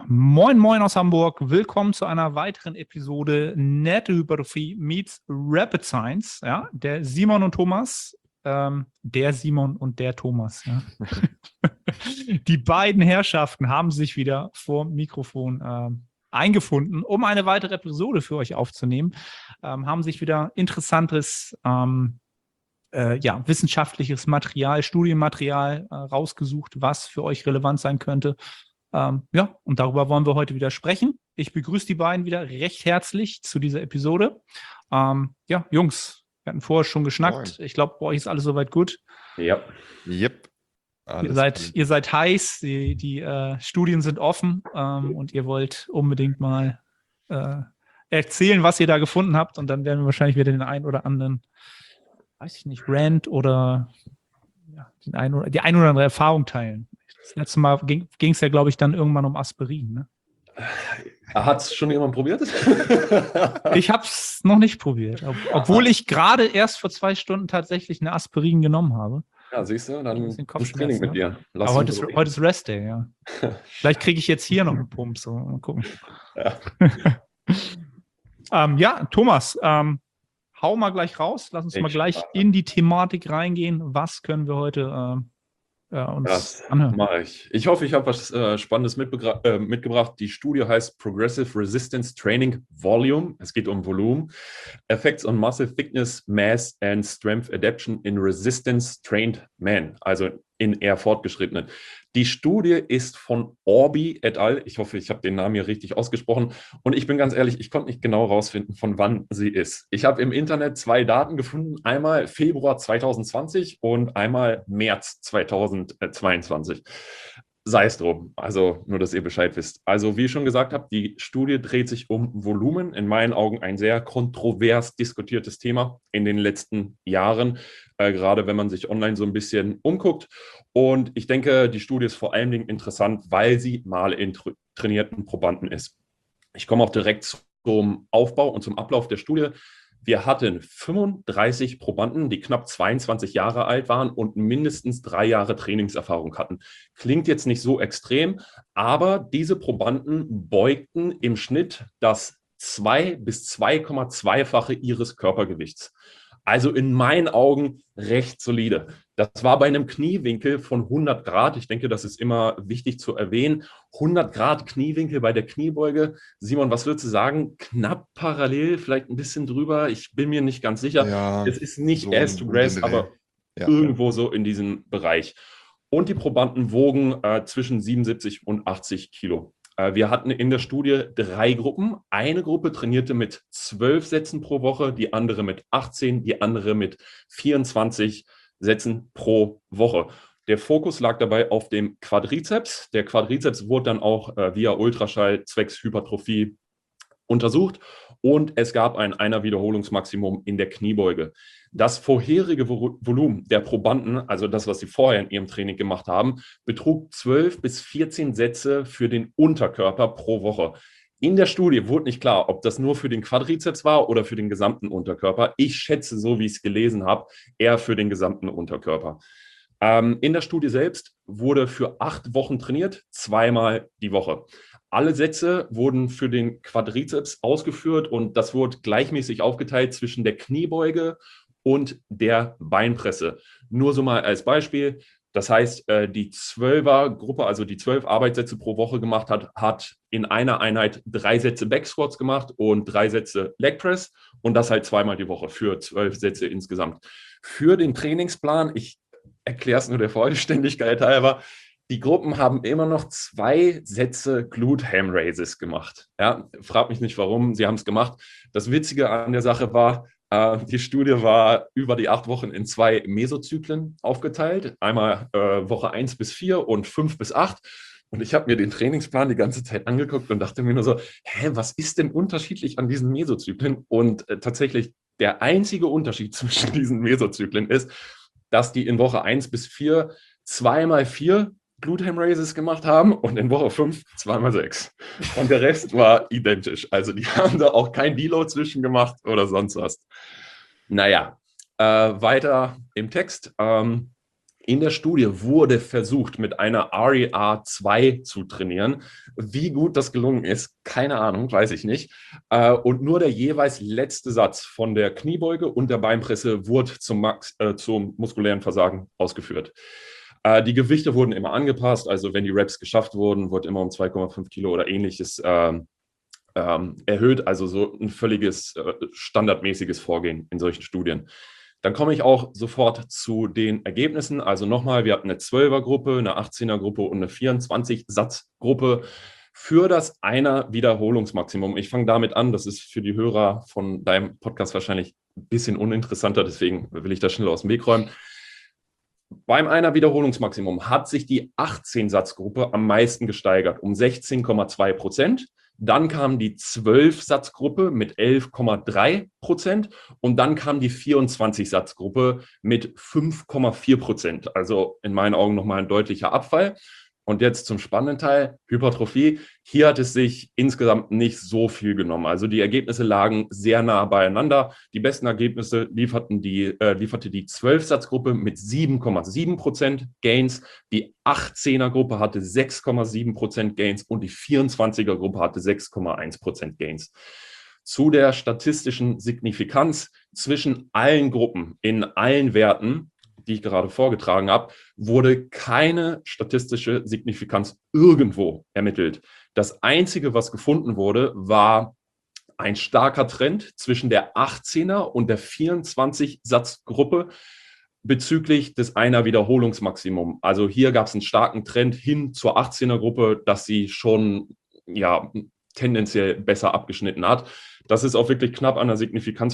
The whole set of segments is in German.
Moin Moin aus Hamburg, willkommen zu einer weiteren Episode Nette Hypertrophie meets Rapid Science. Ja, der Simon und Thomas, der Simon und der Thomas. Ja. Die beiden Herrschaften haben sich wieder vor dem Mikrofon eingefunden, um eine weitere Episode für euch aufzunehmen. Haben sich wieder interessantes wissenschaftliches Material, Studienmaterial rausgesucht, was für euch relevant sein könnte. Und darüber wollen wir heute wieder sprechen. Ich begrüße die beiden wieder recht herzlich zu dieser Episode. Jungs, wir hatten vorher schon geschnackt. Moin. Ich glaube, bei euch ist alles soweit gut. Ja. Yep. Ihr seid heiß, die Studien sind offen und ihr wollt unbedingt mal erzählen, was ihr da gefunden habt. Und dann werden wir wahrscheinlich wieder den einen oder anderen, weiß ich nicht, Rant oder die eine oder andere Erfahrung teilen. Das letzte Mal ging es ja, glaube ich, dann irgendwann um Aspirin. Ne? Hat es schon jemand probiert? Ich habe es noch nicht probiert, obwohl ich gerade erst vor 2 Stunden tatsächlich eine Aspirin genommen habe. Ja, siehst du, dann ins Training mit dir. Aber heute ist Rest Day, ja. Vielleicht kriege ich jetzt hier noch einen Pump, so mal gucken. Ja. Thomas, hau mal gleich raus. Lass uns mal gleich in die Thematik reingehen. Was können wir heute uns anhören? Mache ich. Ich hoffe, ich habe was Spannendes mitgebracht. Die Studie heißt Progressive Resistance Training Volume. Es geht um Volumen. Effects on Muscle Thickness, Mass and Strength Adaptation in Resistance Trained Men. Also in eher fortgeschrittenen. Die Studie ist von Orbi et al. Ich hoffe, ich habe den Namen hier richtig ausgesprochen. Und ich bin ganz ehrlich, ich konnte nicht genau rausfinden, von wann sie ist. Ich habe im Internet 2 Daten gefunden. Einmal Februar 2020 und einmal März 2022. Sei es drum. Also nur, dass ihr Bescheid wisst. Also wie ich schon gesagt habe, die Studie dreht sich um Volumen. In meinen Augen ein sehr kontrovers diskutiertes Thema in den letzten Jahren. Gerade wenn man sich online so ein bisschen umguckt. Und ich denke, die Studie ist vor allen Dingen interessant, weil sie mal in trainierten Probanden ist. Ich komme auch direkt zum Aufbau und zum Ablauf der Studie. Wir hatten 35 Probanden, die knapp 22 Jahre alt waren und mindestens 3 Jahre Trainingserfahrung hatten. Klingt jetzt nicht so extrem, aber diese Probanden beugten im Schnitt das 2 bis 2,2-fache ihres Körpergewichts. Also in meinen Augen recht solide. Das war bei einem Kniewinkel von 100 Grad. Ich denke, das ist immer wichtig zu erwähnen. 100 Grad Kniewinkel bei der Kniebeuge. Simon, was würdest du sagen? Knapp parallel, vielleicht ein bisschen drüber. Ich bin mir nicht ganz sicher. Ja, es ist nicht so Ass to Grass, aber irgendwo so in diesem Bereich. Und die Probanden wogen zwischen 77 und 80 Kilo. Wir hatten in der Studie 3 Gruppen. Eine Gruppe trainierte mit 12 Sätzen pro Woche, die andere mit 18, die andere mit 24 Sätzen pro Woche. Der Fokus lag dabei auf dem Quadrizeps. Der Quadrizeps wurde dann auch via Ultraschall zwecks Hypertrophie untersucht und es gab ein Wiederholungsmaximum in der Kniebeuge. Das vorherige Volumen der Probanden, also das, was sie vorher in ihrem Training gemacht haben, betrug 12 bis 14 Sätze für den Unterkörper pro Woche. In der Studie wurde nicht klar, ob das nur für den Quadrizeps war oder für den gesamten Unterkörper. Ich schätze, so wie ich es gelesen habe, eher für den gesamten Unterkörper. In der Studie selbst wurde für 8 Wochen trainiert, 2-mal die Woche. Alle Sätze wurden für den Quadrizeps ausgeführt und das wurde gleichmäßig aufgeteilt zwischen der Kniebeuge und der Beinpresse. Nur so mal als Beispiel. Das heißt, die 12er-Gruppe, also die 12 Arbeitssätze pro Woche gemacht hat, hat in einer Einheit 3 Sätze Backsquats gemacht und 3 Sätze Legpress und das halt 2-mal die Woche für 12 Sätze insgesamt. Für den Trainingsplan, ich erkläre es nur der Vollständigkeit halber, die Gruppen haben immer noch 2 Sätze Glute Ham Raises gemacht. Ja, frag mich nicht warum, sie haben es gemacht. Das Witzige an der Sache war, die Studie war über die 8 Wochen in 2 Mesozyklen aufgeteilt. Einmal Woche 1 bis 4 und 5 bis 8. Und ich habe mir den Trainingsplan die ganze Zeit angeguckt und dachte mir nur so, was ist denn unterschiedlich an diesen Mesozyklen? Und tatsächlich der einzige Unterschied zwischen diesen Mesozyklen ist, dass die in Woche 1 bis 4 2x4 Glute Ham Raises gemacht haben und in Woche 5 2x6. Und der Rest war identisch. Also die haben da auch kein Deload zwischen gemacht oder sonst was. Naja, weiter im Text. In der Studie wurde versucht, mit einer RER 2 zu trainieren. Wie gut das gelungen ist, keine Ahnung, weiß ich nicht. Und nur der jeweils letzte Satz von der Kniebeuge und der Beinpresse wurde zum muskulären Versagen ausgeführt. Die Gewichte wurden immer angepasst, also wenn die Reps geschafft wurden, wurde immer um 2,5 Kilo oder ähnliches erhöht, also so ein völliges standardmäßiges Vorgehen in solchen Studien. Dann komme ich auch sofort zu den Ergebnissen. Also nochmal, wir hatten eine 12er-Gruppe, eine 18er-Gruppe und eine 24-Satz-Gruppe für das Einer-Wiederholungsmaximum. Ich fange damit an, das ist für die Hörer von deinem Podcast wahrscheinlich ein bisschen uninteressanter, deswegen will ich das schnell aus dem Weg räumen. Beim Einer-Wiederholungsmaximum hat sich die 18-Satz-Gruppe am meisten gesteigert, um 16,2%. Dann kam die 12-Satz-Gruppe mit 11,3% und dann kam die 24-Satz-Gruppe mit 5,4%. Also in meinen Augen nochmal ein deutlicher Abfall. Und jetzt zum spannenden Teil, Hypertrophie. Hier hat es sich insgesamt nicht so viel genommen. Also die Ergebnisse lagen sehr nah beieinander. Die besten Ergebnisse lieferte die 12-Satz-Gruppe mit 7,7% Gains. Die 18er-Gruppe hatte 6,7% Gains und die 24er-Gruppe hatte 6,1% Gains. Zu der statistischen Signifikanz zwischen allen Gruppen in allen Werten, die ich gerade vorgetragen habe, wurde keine statistische Signifikanz irgendwo ermittelt. Das Einzige, was gefunden wurde, war ein starker Trend zwischen der 18er und der 24-Satz-Gruppe bezüglich des Einer-Wiederholungsmaximum. Also hier gab es einen starken Trend hin zur 18er-Gruppe, dass sie schon tendenziell besser abgeschnitten hat. Das ist auch wirklich knapp an der Signifikanz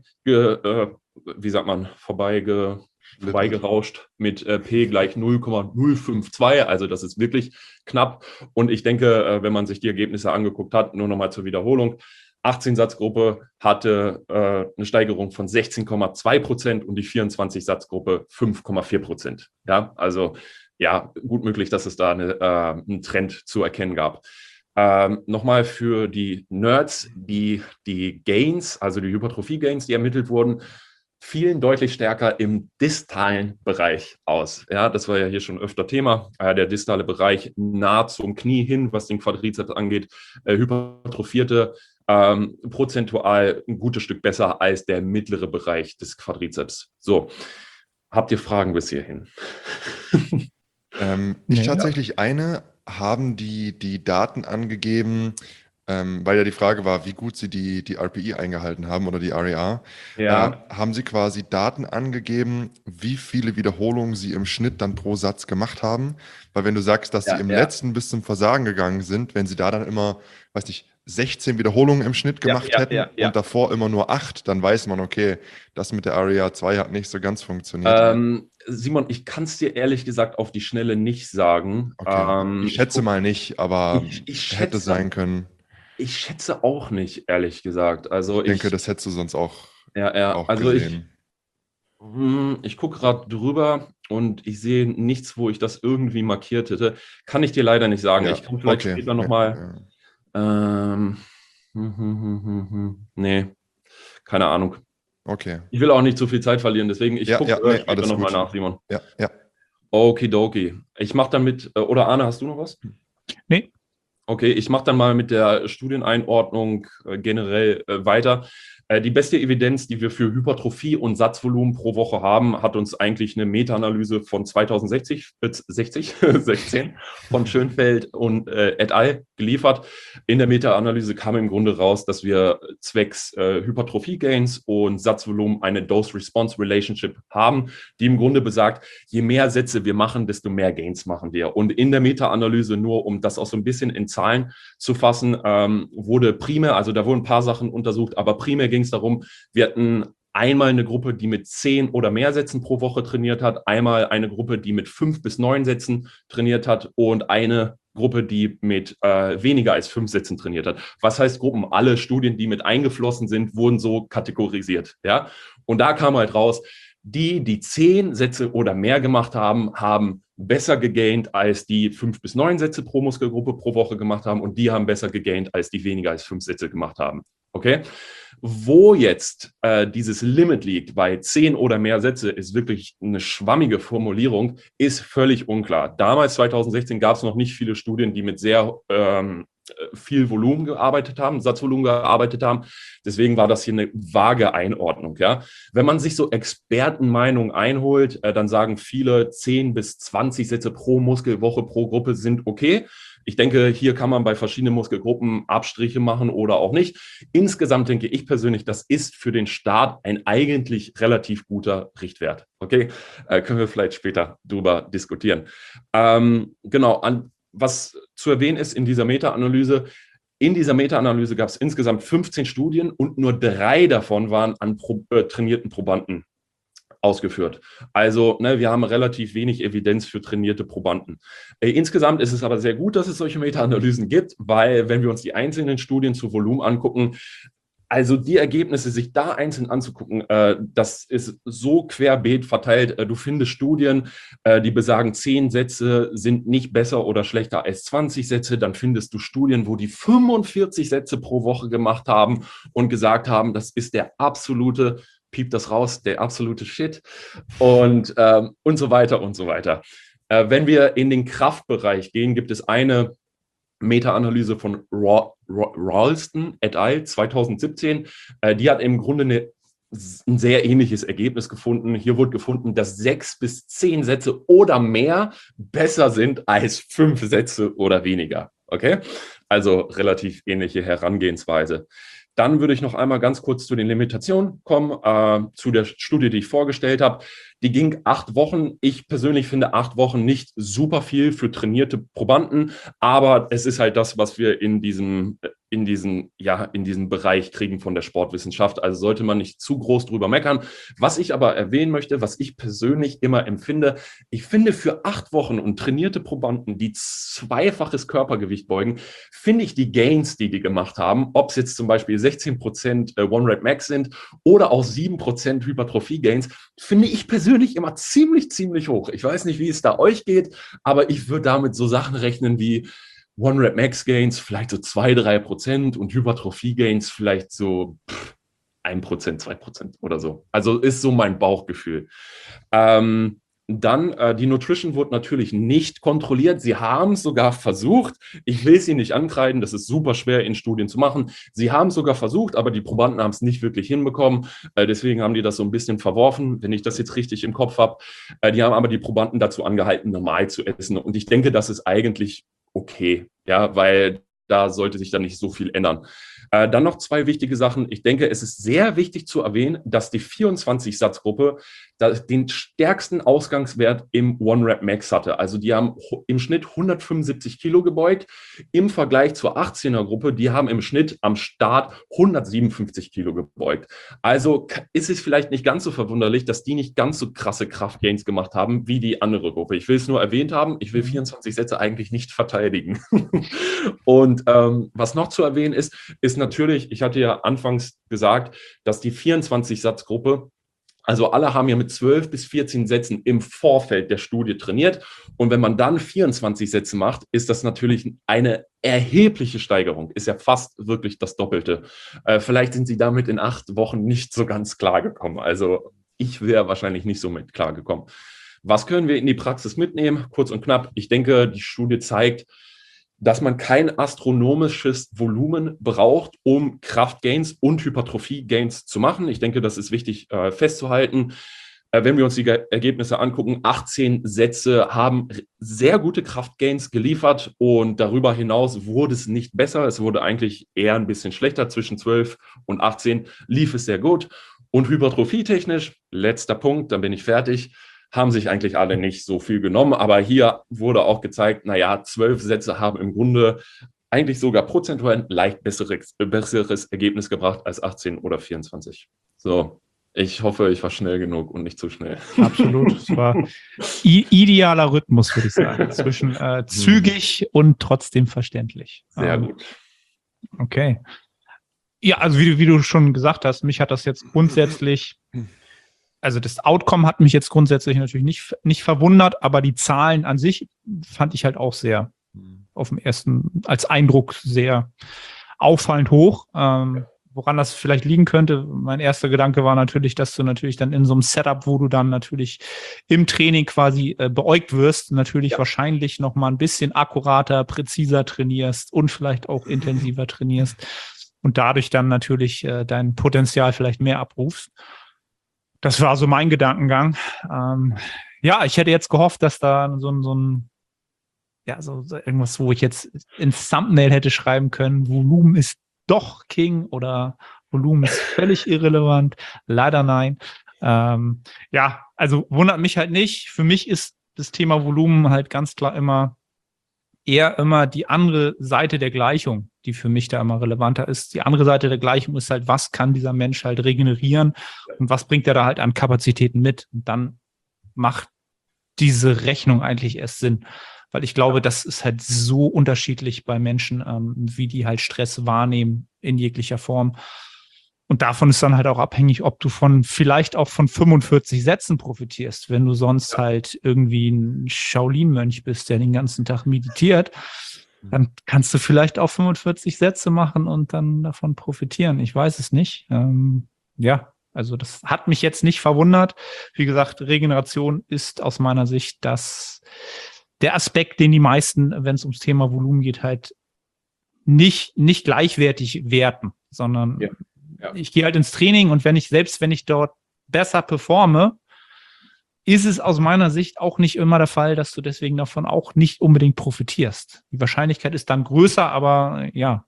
vorbeigerauscht mit P gleich 0,052. Also das ist wirklich knapp. Und ich denke, wenn man sich die Ergebnisse angeguckt hat, nur nochmal zur Wiederholung, 18-Satz-Gruppe hatte eine Steigerung von 16,2% und die 24-Satz-Gruppe 5,4%. Ja, also ja, gut möglich, dass es da einen Trend zu erkennen gab. Nochmal für die Nerds, die Gains, also die Hypertrophie-Gains, die ermittelt wurden, fielen deutlich stärker im distalen Bereich aus. Ja, das war ja hier schon öfter Thema. Der distale Bereich nah zum Knie hin, was den Quadrizeps angeht, hypertrophierte prozentual ein gutes Stück besser als der mittlere Bereich des Quadrizeps. So, habt ihr Fragen bis hierhin? Ich tatsächlich eine. Haben die Daten angegeben, weil ja die Frage war, wie gut sie die RPI eingehalten haben oder die RER. Ja. Haben sie quasi Daten angegeben, wie viele Wiederholungen sie im Schnitt dann pro Satz gemacht haben? Weil wenn du sagst, dass sie im letzten bis zum Versagen gegangen sind, wenn sie da dann immer, 16 Wiederholungen im Schnitt gemacht hätten und davor immer nur 8, dann weiß man, okay, das mit der RER 2 hat nicht so ganz funktioniert. Simon, ich kann es dir ehrlich gesagt auf die Schnelle nicht sagen. Okay. Ich schätze mal nicht, aber ich hätte sein können. Ich schätze auch nicht, ehrlich gesagt. Also ich denke, das hättest du sonst auch, auch also gesehen. Ich gucke gerade drüber und ich sehe nichts, wo ich das irgendwie markiert hätte. Kann ich dir leider nicht sagen. Ich kann vielleicht später nochmal. Nee, keine Ahnung. Okay. Ich will auch nicht zu viel Zeit verlieren, deswegen ich gucke später nochmal nach, Simon. Ja. Okidoki. Ich mache dann mit, oder Arne, hast du noch was? Nee. Okay, ich mache dann mal mit der Studieneinordnung generell weiter. Die beste Evidenz, die wir für Hypertrophie und Satzvolumen pro Woche haben, hat uns eigentlich eine Meta-Analyse von 2016 von Schönfeld und et al. Geliefert. In der Meta-Analyse kam im Grunde raus, dass wir zwecks Hypertrophie-Gains und Satzvolumen eine Dose-Response-Relationship haben, die im Grunde besagt, je mehr Sätze wir machen, desto mehr Gains machen wir. Und in der Meta-Analyse, nur um das auch so ein bisschen in Zahlen zu fassen, wurde primär, also da wurden ein paar Sachen untersucht, aber primär ging es darum, wir hatten einmal eine Gruppe, die mit 10 oder mehr Sätzen pro Woche trainiert hat, einmal eine Gruppe, die mit 5 bis 9 Sätzen trainiert hat und eine Gruppe, die mit weniger als 5 Sätzen trainiert hat. Was heißt Gruppen? Alle Studien, die mit eingeflossen sind, wurden so kategorisiert. Ja? Und da kam halt raus, die 10 Sätze oder mehr gemacht haben, haben besser gegaint, als die 5 bis 9 Sätze pro Muskelgruppe pro Woche gemacht haben und die haben besser gegaint, als die weniger als 5 Sätze gemacht haben. Okay? Wo jetzt dieses Limit liegt, bei 10 oder mehr Sätze, ist wirklich eine schwammige Formulierung, ist völlig unklar. Damals, 2016, gab es noch nicht viele Studien, die mit sehr viel Volumen gearbeitet haben, Satzvolumen gearbeitet haben. Deswegen war das hier eine vage Einordnung. Ja? Wenn man sich so Expertenmeinungen einholt, dann sagen viele, 10 bis 20 Sätze pro Muskelwoche, pro Gruppe sind okay. Ich denke, hier kann man bei verschiedenen Muskelgruppen Abstriche machen oder auch nicht. Insgesamt denke ich persönlich, das ist für den Start ein eigentlich relativ guter Richtwert. Okay, können wir vielleicht später drüber diskutieren. Genau, was zu erwähnen ist in dieser Meta-Analyse, gab es insgesamt 15 Studien und nur 3 davon waren an trainierten Probanden ausgeführt. Also wir haben relativ wenig Evidenz für trainierte Probanden. Insgesamt ist es aber sehr gut, dass es solche Meta-Analysen gibt, weil wenn wir uns die einzelnen Studien zu Volumen angucken, also die Ergebnisse, sich da einzeln anzugucken, das ist so querbeet verteilt. Du findest Studien, die besagen, 10 Sätze sind nicht besser oder schlechter als 20 Sätze. Dann findest du Studien, wo die 45 Sätze pro Woche gemacht haben und gesagt haben, das ist der absolute, piept das raus, der absolute Shit und so weiter und so weiter. Wenn wir in den Kraftbereich gehen, gibt es eine Meta-Analyse von Ralston et al. 2017. Die hat im Grunde ein sehr ähnliches Ergebnis gefunden. Hier wurde gefunden, dass 6 bis 10 Sätze oder mehr besser sind als 5 Sätze oder weniger. Okay? Also relativ ähnliche Herangehensweise. Dann würde ich noch einmal ganz kurz zu den Limitationen kommen, zu der Studie, die ich vorgestellt habe. Die ging 8 Wochen. Ich persönlich finde 8 Wochen nicht super viel für trainierte Probanden, aber es ist halt das, was wir in diesem Bereich kriegen von der Sportwissenschaft. Also sollte man nicht zu groß drüber meckern. Was ich aber erwähnen möchte, was ich persönlich immer empfinde, ich finde für 8 Wochen und trainierte Probanden, die 2-faches Körpergewicht beugen, finde ich die Gains, die gemacht haben, ob es jetzt zum Beispiel 16% One-Rep Max sind oder auch 7% Hypertrophie-Gains, finde ich persönlich immer ziemlich, ziemlich hoch. Ich weiß nicht, wie es da euch geht, aber ich würde damit so Sachen rechnen wie One-Rep-Max-Gains vielleicht so 2-3% und Hypertrophie-Gains vielleicht so 1%, 2% oder so. Also ist so mein Bauchgefühl. Dann, die Nutrition wurde natürlich nicht kontrolliert. Sie haben es sogar versucht. Ich will sie nicht ankreiden, das ist super schwer in Studien zu machen. Sie haben es sogar versucht, aber die Probanden haben es nicht wirklich hinbekommen. Deswegen haben die das so ein bisschen verworfen, wenn ich das jetzt richtig im Kopf habe. Die haben aber die Probanden dazu angehalten, normal zu essen. Und ich denke, das ist eigentlich okay, ja, weil da sollte sich dann nicht so viel ändern. Dann noch 2 wichtige Sachen. Ich denke, es ist sehr wichtig zu erwähnen, dass die 24-Satz-Gruppe den stärksten Ausgangswert im One-Rep-Max hatte. Also die haben im Schnitt 175 Kilo gebeugt. Im Vergleich zur 18er-Gruppe, die haben im Schnitt am Start 157 Kilo gebeugt. Also ist es vielleicht nicht ganz so verwunderlich, dass die nicht ganz so krasse Kraftgains gemacht haben wie die andere Gruppe. Ich will es nur erwähnt haben. Ich will 24 Sätze eigentlich nicht verteidigen. Und was noch zu erwähnen ist natürlich, ich hatte ja anfangs gesagt, dass die 24-Satz-Gruppe, also alle haben ja mit 12 bis 14 Sätzen im Vorfeld der Studie trainiert. Und wenn man dann 24 Sätze macht, ist das natürlich eine erhebliche Steigerung. Ist ja fast wirklich das Doppelte. Vielleicht sind sie damit in 8 Wochen nicht so ganz klar gekommen. Also ich wäre wahrscheinlich nicht so mit klar gekommen. Was können wir in die Praxis mitnehmen? Kurz und knapp. Ich denke, die Studie zeigt, dass man kein astronomisches Volumen braucht, um Kraftgains und Hypertrophie-Gains zu machen. Ich denke, das ist wichtig festzuhalten. Wenn wir uns die Ergebnisse angucken, 18 Sätze haben sehr gute Kraftgains geliefert und darüber hinaus wurde es nicht besser. Es wurde eigentlich eher ein bisschen schlechter. Zwischen 12 und 18 lief es sehr gut. Und hypertrophietechnisch, letzter Punkt, dann bin ich fertig, haben sich eigentlich alle nicht so viel genommen. Aber hier wurde auch gezeigt, 12 Sätze haben im Grunde eigentlich sogar prozentual ein leicht besseres Ergebnis gebracht als 18 oder 24. So, ich hoffe, ich war schnell genug und nicht zu schnell. Absolut. Es war idealer Rhythmus, würde ich sagen, zwischen zügig und trotzdem verständlich. Sehr gut. Okay. Ja, also wie du schon gesagt hast, mich hat das jetzt grundsätzlich... Also das Outcome hat mich jetzt grundsätzlich natürlich nicht verwundert, aber die Zahlen an sich fand ich halt auch sehr auf dem ersten, als Eindruck sehr auffallend hoch, wo woran das vielleicht liegen könnte. Mein erster Gedanke war natürlich, dass du natürlich dann in so einem Setup, wo du dann natürlich im Training quasi beäugt wirst, natürlich wahrscheinlich noch mal ein bisschen akkurater, präziser trainierst und vielleicht auch intensiver trainierst und dadurch dann natürlich dein Potenzial vielleicht mehr abrufst. Das war so mein Gedankengang. Ich hätte jetzt gehofft, dass da so irgendwas, wo ich jetzt ins Thumbnail hätte schreiben können, Volumen ist doch King oder Volumen ist völlig irrelevant. Leider nein. Also wundert mich halt nicht. Für mich ist das Thema Volumen halt ganz klar eher die andere Seite der Gleichung, die für mich da immer relevanter ist. Die andere Seite der Gleichung ist halt, was kann dieser Mensch halt regenerieren und was bringt er da halt an Kapazitäten mit? Und dann macht diese Rechnung eigentlich erst Sinn. Weil ich glaube, das ist halt so unterschiedlich bei Menschen, wie die halt Stress wahrnehmen in jeglicher Form. Und davon ist dann halt auch abhängig, ob du vielleicht auch von 45 Sätzen profitierst. Wenn du sonst halt irgendwie ein Shaolin-Mönch bist, der den ganzen Tag meditiert, dann kannst du vielleicht auch 45 Sätze machen und dann davon profitieren. Ich weiß es nicht. Also das hat mich jetzt nicht verwundert. Wie gesagt, Regeneration ist aus meiner Sicht der Aspekt, den die meisten, wenn es ums Thema Volumen geht, halt nicht gleichwertig werten, sondern ich gehe halt ins Training und wenn ich dort besser performe, ist es aus meiner Sicht auch nicht immer der Fall, dass du deswegen davon auch nicht unbedingt profitierst. Die Wahrscheinlichkeit ist dann größer, aber ja.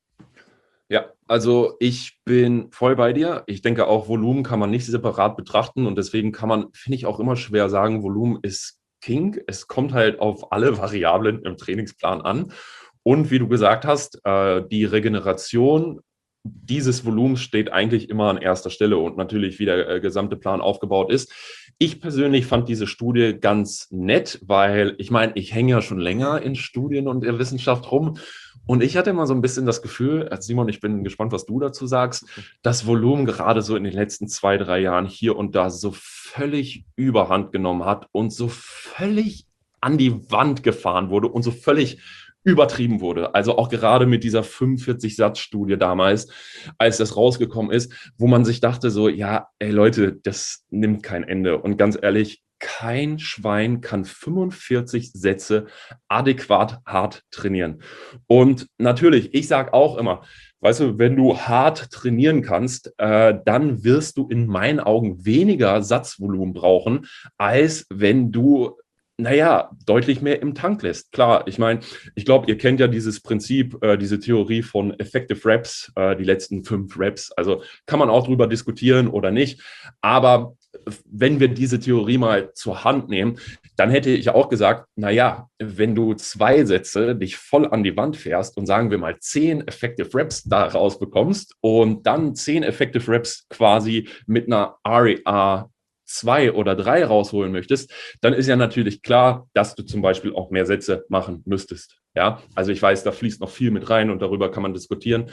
Ja, also ich bin voll bei dir. Ich denke auch, Volumen kann man nicht separat betrachten und deswegen finde ich auch immer schwer sagen, Volumen ist King. Es kommt halt auf alle Variablen im Trainingsplan an. Und wie du gesagt hast, die Regeneration dieses Volumens steht eigentlich immer an erster Stelle und natürlich, wie der gesamte Plan aufgebaut ist. Ich persönlich fand diese Studie ganz nett, weil ich meine, ich hänge ja schon länger in Studien und der Wissenschaft rum. Und ich hatte immer so ein bisschen das Gefühl, Simon, ich bin gespannt, was du dazu sagst, dass Volumen gerade so in den letzten 2-3 Jahren hier und da so völlig überhand genommen hat und so völlig an die Wand gefahren wurde und so völlig übertrieben wurde. Also auch gerade mit dieser 45-Satz-Studie damals, als das rausgekommen ist, wo man sich dachte so, ja, ey Leute, das nimmt kein Ende. Und ganz ehrlich, kein Schwein kann 45 Sätze adäquat hart trainieren. Und natürlich, ich sage auch immer, weißt du, wenn du hart trainieren kannst, dann wirst du in meinen Augen weniger Satzvolumen brauchen, als wenn du deutlich mehr im Tank lässt. Klar, ich meine, ich glaube, ihr kennt ja dieses Prinzip, diese Theorie von Effective Reps, die letzten 5 Reps. Also kann man auch drüber diskutieren oder nicht. Aber wenn wir diese Theorie mal zur Hand nehmen, dann hätte ich auch gesagt, wenn du 2 Sätze dich voll an die Wand fährst und sagen wir mal 10 Effective Reps da rausbekommst und dann 10 Effective Reps quasi mit einer RER 2 oder 3 rausholen möchtest, dann ist ja natürlich klar, dass du zum Beispiel auch mehr Sätze machen müsstest. Ja, also ich weiß, da fließt noch viel mit rein und darüber kann man diskutieren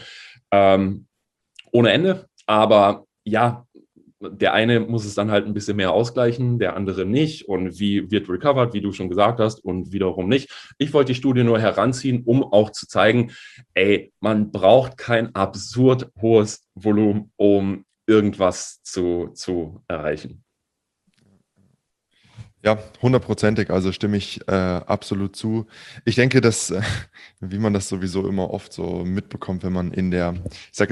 ohne Ende. Aber ja, der eine muss es dann halt ein bisschen mehr ausgleichen, der andere nicht. Und wie wird recovered, wie du schon gesagt hast, und wiederum nicht. Ich wollte die Studie nur heranziehen, um auch zu zeigen, man braucht kein absurd hohes Volumen, um irgendwas zu erreichen. Ja, 100%ig, also stimme ich absolut zu. Ich denke, dass, wie man das sowieso immer oft so mitbekommt, wenn man in der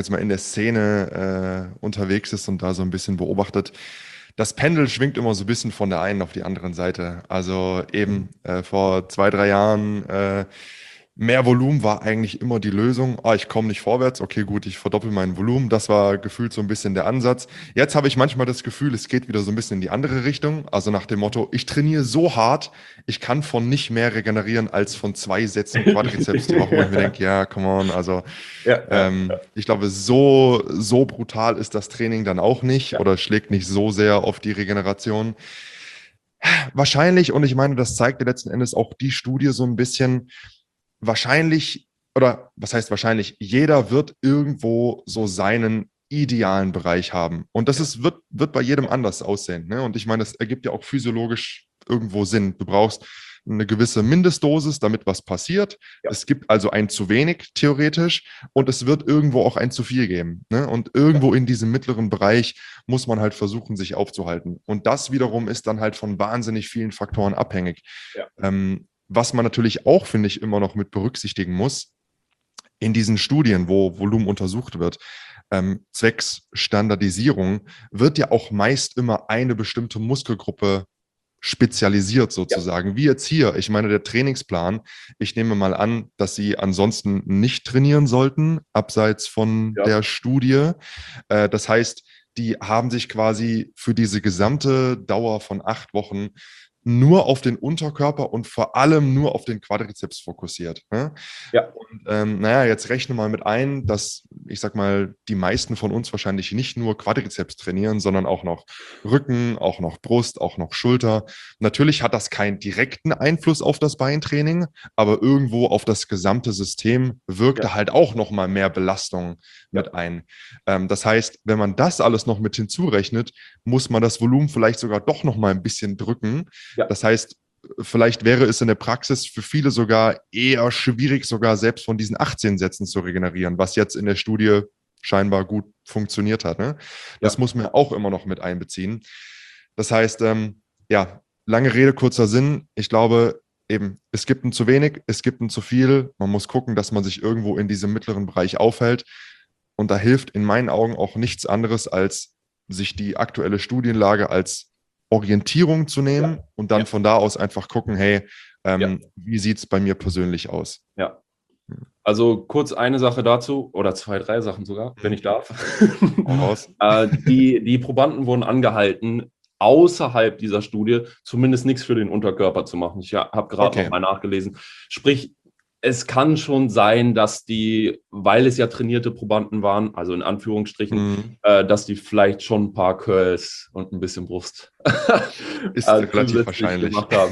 Szene unterwegs ist und da so ein bisschen beobachtet, das Pendel schwingt immer so ein bisschen von der einen auf die andere Seite. Also eben vor 2-3 Jahren mehr Volumen war eigentlich immer die Lösung. Ich komme nicht vorwärts, okay, gut, ich verdoppel mein Volumen. Das war gefühlt so ein bisschen der Ansatz. Jetzt habe ich manchmal das Gefühl, es geht wieder so ein bisschen in die andere Richtung. Also nach dem Motto, ich trainiere so hart, ich kann von nicht mehr regenerieren als von 2 Sätzen Quadrizeps die Woche, wo ich mir denke, ja, come on. Also ich glaube, so brutal ist das Training dann auch nicht oder schlägt nicht so sehr auf die Regeneration. Wahrscheinlich, und ich meine, das zeigt ja letzten Endes auch die Studie so ein bisschen, wahrscheinlich, oder was heißt wahrscheinlich, jeder wird irgendwo so seinen idealen Bereich haben. Und das wird bei jedem anders aussehen. Ne? Und ich meine, das ergibt ja auch physiologisch irgendwo Sinn. Du brauchst eine gewisse Mindestdosis, damit was passiert. Ja. Es gibt also ein zu wenig theoretisch und es wird irgendwo auch ein zu viel geben. Ne? Und irgendwo in diesem mittleren Bereich muss man halt versuchen, sich aufzuhalten. Und das wiederum ist dann halt von wahnsinnig vielen Faktoren abhängig. Ja. Was man natürlich auch, finde ich, immer noch mit berücksichtigen muss, in diesen Studien, wo Volumen untersucht wird, zwecks Standardisierung, wird ja auch meist immer eine bestimmte Muskelgruppe spezialisiert sozusagen. Ja. Wie jetzt hier, ich meine, der Trainingsplan, ich nehme mal an, dass Sie ansonsten nicht trainieren sollten, abseits von der Studie. Das heißt, die haben sich quasi für diese gesamte Dauer von 8 Wochen nur auf den Unterkörper und vor allem nur auf den Quadrizeps fokussiert. Ne? Ja. Und jetzt rechne mal mit ein, dass, ich sag mal, die meisten von uns wahrscheinlich nicht nur Quadrizeps trainieren, sondern auch noch Rücken, auch noch Brust, auch noch Schulter. Natürlich hat das keinen direkten Einfluss auf das Beintraining, aber irgendwo auf das gesamte System wirkt da halt auch noch mal mehr Belastung mit ein. Das heißt, wenn man das alles noch mit hinzurechnet, muss man das Volumen vielleicht sogar doch noch mal ein bisschen drücken. Ja. Das heißt, vielleicht wäre es in der Praxis für viele sogar eher schwierig, sogar selbst von diesen 18 Sätzen zu regenerieren, was jetzt in der Studie scheinbar gut funktioniert hat. Ne? Das muss man auch immer noch mit einbeziehen. Das heißt, lange Rede, kurzer Sinn. Ich glaube, eben, es gibt ein zu wenig, es gibt ein zu viel. Man muss gucken, dass man sich irgendwo in diesem mittleren Bereich aufhält. Und da hilft in meinen Augen auch nichts anderes, als sich die aktuelle Studienlage als Orientierung zu nehmen und dann von da aus einfach gucken, hey, wie sieht es bei mir persönlich aus? Ja. Also kurz eine Sache dazu, oder 2, 3 Sachen sogar, wenn ich darf. Die Probanden wurden angehalten, außerhalb dieser Studie zumindest nichts für den Unterkörper zu machen. Ich habe gerade noch mal nachgelesen. Sprich, es kann schon sein, dass die, weil es ja trainierte Probanden waren, also in Anführungsstrichen, dass die vielleicht schon ein paar Curls und ein bisschen Brust ist relativ wahrscheinlich gemacht haben.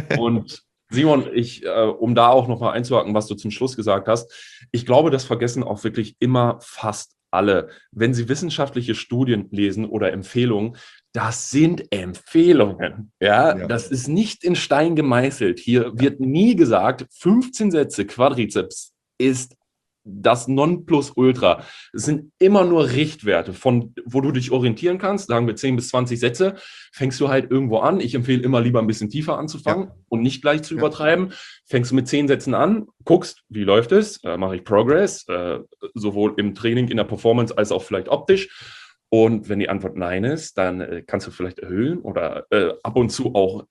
Und Simon, um da auch nochmal einzuhaken, was du zum Schluss gesagt hast, ich glaube, das vergessen auch wirklich immer fast alle. Wenn sie wissenschaftliche Studien lesen oder Empfehlungen, das sind Empfehlungen. Ja, das ist nicht in Stein gemeißelt. Hier wird nie gesagt, 15 Sätze Quadrizeps ist das Nonplusultra. Es sind immer nur Richtwerte, von wo du dich orientieren kannst. Sagen wir 10 bis 20 Sätze, fängst du halt irgendwo an. Ich empfehle immer lieber ein bisschen tiefer anzufangen und nicht gleich zu übertreiben. Fängst du mit 10 Sätzen an, guckst, wie läuft es, mache ich Progress, sowohl im Training, in der Performance als auch vielleicht optisch. Und wenn die Antwort nein ist, dann kannst du vielleicht erhöhen oder ab und zu auch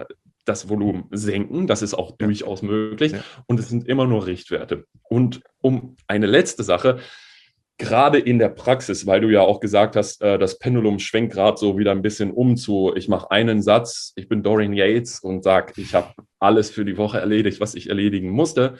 das Volumen senken. Das ist auch durchaus möglich. Ja. Und es sind immer nur Richtwerte. Und um eine letzte Sache, gerade in der Praxis, weil du ja auch gesagt hast, das Pendulum schwenkt gerade so wieder ein bisschen um zu, ich mache einen Satz, ich bin Dorian Yates und sage, ich habe alles für die Woche erledigt, was ich erledigen musste.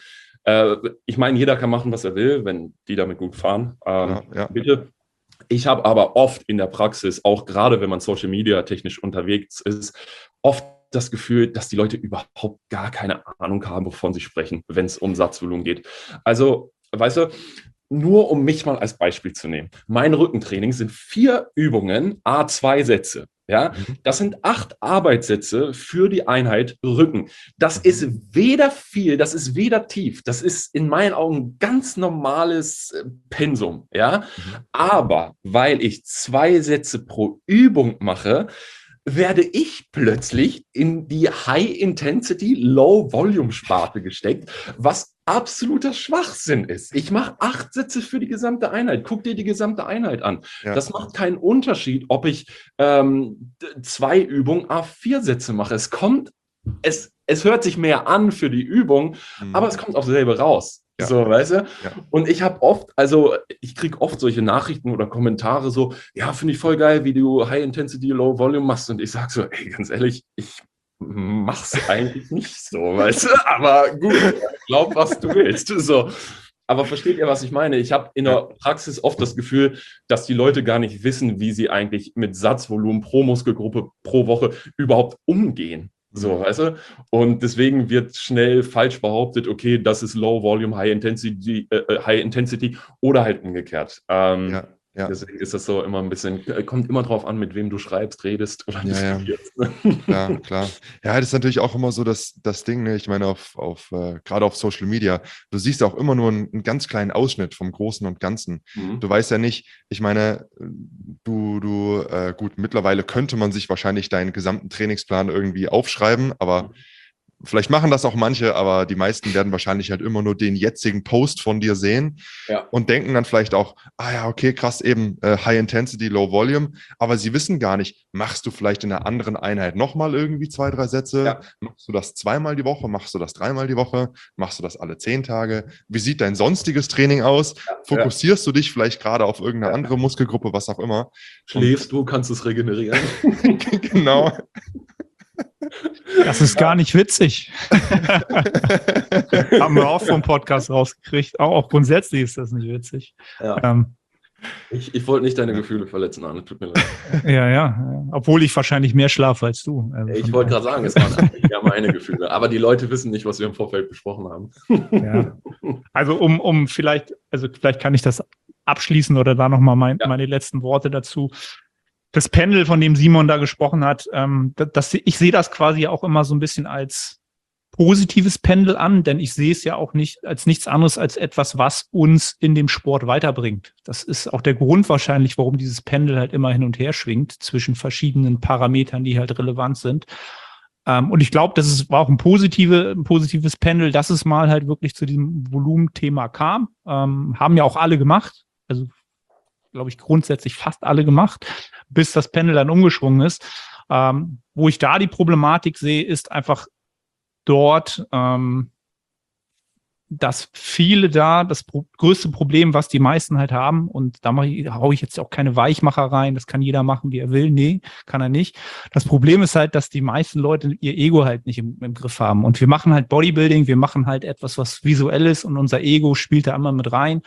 Ich meine, jeder kann machen, was er will, wenn die damit gut fahren. Bitte. Ich habe aber oft in der Praxis, auch gerade wenn man Social Media technisch unterwegs ist, oft das Gefühl, dass die Leute überhaupt gar keine Ahnung haben, wovon sie sprechen, wenn es um Satzvolumen geht. Also, weißt du, nur um mich mal als Beispiel zu nehmen. Mein Rückentraining sind 4 Übungen, A2 Sätze. Ja, das sind 8 Arbeitssätze für die Einheit Rücken. Das ist weder viel, das ist weder tief. Das ist in meinen Augen ganz normales Pensum. Ja, aber weil ich 2 Sätze pro Übung mache, werde ich plötzlich in die High-Intensity, Low-Volume-Sparte gesteckt, was absoluter Schwachsinn ist. Ich mache 8 Sätze für die gesamte Einheit. Guck dir die gesamte Einheit an. Ja. Das macht keinen Unterschied, ob ich 2 Übungen A4 Sätze mache. Es hört sich mehr an für die Übung, aber es kommt auch selber raus. Ja. So, weißt du? Ja. Und ich kriege oft solche Nachrichten oder Kommentare so, ja, finde ich voll geil, wie du High Intensity, Low Volume machst. Und ich sage so, ey, ganz ehrlich, ich mach's eigentlich nicht so, weißt du? Aber gut, glaub, was du willst. So. Aber versteht ihr, was ich meine? Ich habe in der Praxis oft das Gefühl, dass die Leute gar nicht wissen, wie sie eigentlich mit Satzvolumen pro Muskelgruppe pro Woche überhaupt umgehen. So, weißt du? Und deswegen wird schnell falsch behauptet, okay, das ist Low Volume, High Intensity oder halt umgekehrt. Ja. Deswegen ist das so immer ein bisschen, kommt immer drauf an, mit wem du schreibst, redest oder diskutierst. Ja, klar. Ja, das ist natürlich auch immer so das Ding, ne? Ich meine, gerade auf Social Media, du siehst auch immer nur einen ganz kleinen Ausschnitt vom Großen und Ganzen. Du weißt ja nicht, ich meine, gut, mittlerweile könnte man sich wahrscheinlich deinen gesamten Trainingsplan irgendwie aufschreiben, aber vielleicht machen das auch manche, aber die meisten werden wahrscheinlich halt immer nur den jetzigen Post von dir sehen und denken dann vielleicht auch, ja, okay, krass, eben High Intensity, Low Volume, aber sie wissen gar nicht, machst du vielleicht in einer anderen Einheit nochmal irgendwie 2, 3 Sätze? Ja. Machst du das 2-mal die Woche? Machst du das 3-mal die Woche? Machst du das alle 10 Tage? Wie sieht dein sonstiges Training aus? Fokussierst du dich vielleicht gerade auf irgendeine andere Muskelgruppe, was auch immer? Schläfst du, kannst es regenerieren. Genau. Das ist gar nicht witzig. Haben wir auch vom Podcast rausgekriegt. Auch grundsätzlich ist das nicht witzig. Ja. Ich wollte nicht deine Gefühle verletzen, Arne. Tut mir leid. Ja. Obwohl ich wahrscheinlich mehr schlafe als du. Also ich wollte gerade sagen, es waren eigentlich ja meine Gefühle. Aber die Leute wissen nicht, was wir im Vorfeld besprochen haben. Ja. Also vielleicht kann ich das abschließen oder da nochmal meine letzten Worte dazu. Das Pendel, von dem Simon da gesprochen hat, ich sehe das quasi auch immer so ein bisschen als positives Pendel an, denn ich sehe es ja auch nicht als nichts anderes als etwas, was uns in dem Sport weiterbringt. Das ist auch der Grund wahrscheinlich, warum dieses Pendel halt immer hin und her schwingt zwischen verschiedenen Parametern, die halt relevant sind. Und ich glaube, war auch ein positives Pendel, dass es mal halt wirklich zu diesem Volumenthema kam. Haben ja auch alle gemacht. Also glaube ich, grundsätzlich fast alle gemacht, bis das Pendel dann umgeschwungen ist. Wo ich da die Problematik sehe, ist einfach dort, dass viele das größte Problem, was die meisten halt haben, und da haue ich jetzt auch keine Weichmacher rein, das kann jeder machen, wie er will. Nee, kann er nicht. Das Problem ist halt, dass die meisten Leute ihr Ego halt nicht im Griff haben. Und wir machen halt Bodybuilding, wir machen halt etwas, was visuell ist, und unser Ego spielt da immer mit rein.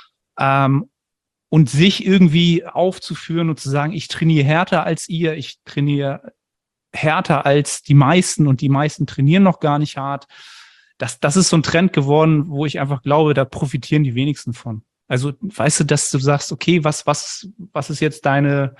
Und sich irgendwie aufzuführen und zu sagen, ich trainiere härter als ihr, ich trainiere härter als die meisten und die meisten trainieren noch gar nicht hart. Das ist so ein Trend geworden, wo ich einfach glaube, da profitieren die wenigsten von. Also, weißt du, dass du sagst, okay, was ist jetzt deine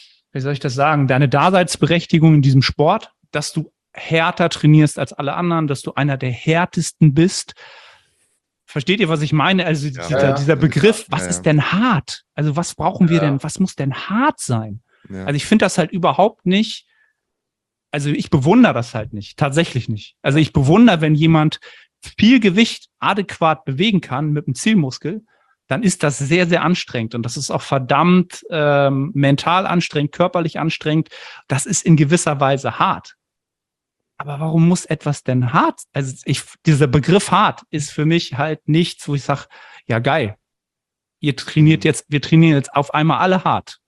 Daseinsberechtigung in diesem Sport, dass du härter trainierst als alle anderen, dass du einer der härtesten bist. Versteht ihr, was ich meine? Also dieser Begriff, was ist denn hart? Also was brauchen wir denn? Was muss denn hart sein? Ja. Also ich finde das halt überhaupt nicht, also ich bewundere das halt nicht, tatsächlich nicht. Also ich bewundere, wenn jemand viel Gewicht adäquat bewegen kann mit einem Zielmuskel, dann ist das sehr, sehr anstrengend. Und das ist auch verdammt mental anstrengend, körperlich anstrengend. Das ist in gewisser Weise hart. Aber warum muss etwas denn hart? Also dieser Begriff hart ist für mich halt nichts, wo ich sage, ja geil, wir trainieren jetzt auf einmal alle hart.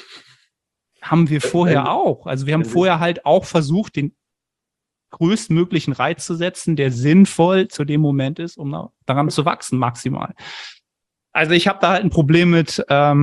Haben wir vorher auch. Also wir haben vorher halt auch versucht, den größtmöglichen Reiz zu setzen, der sinnvoll zu dem Moment ist, um daran zu wachsen maximal. Also ich habe da halt ein Problem mit,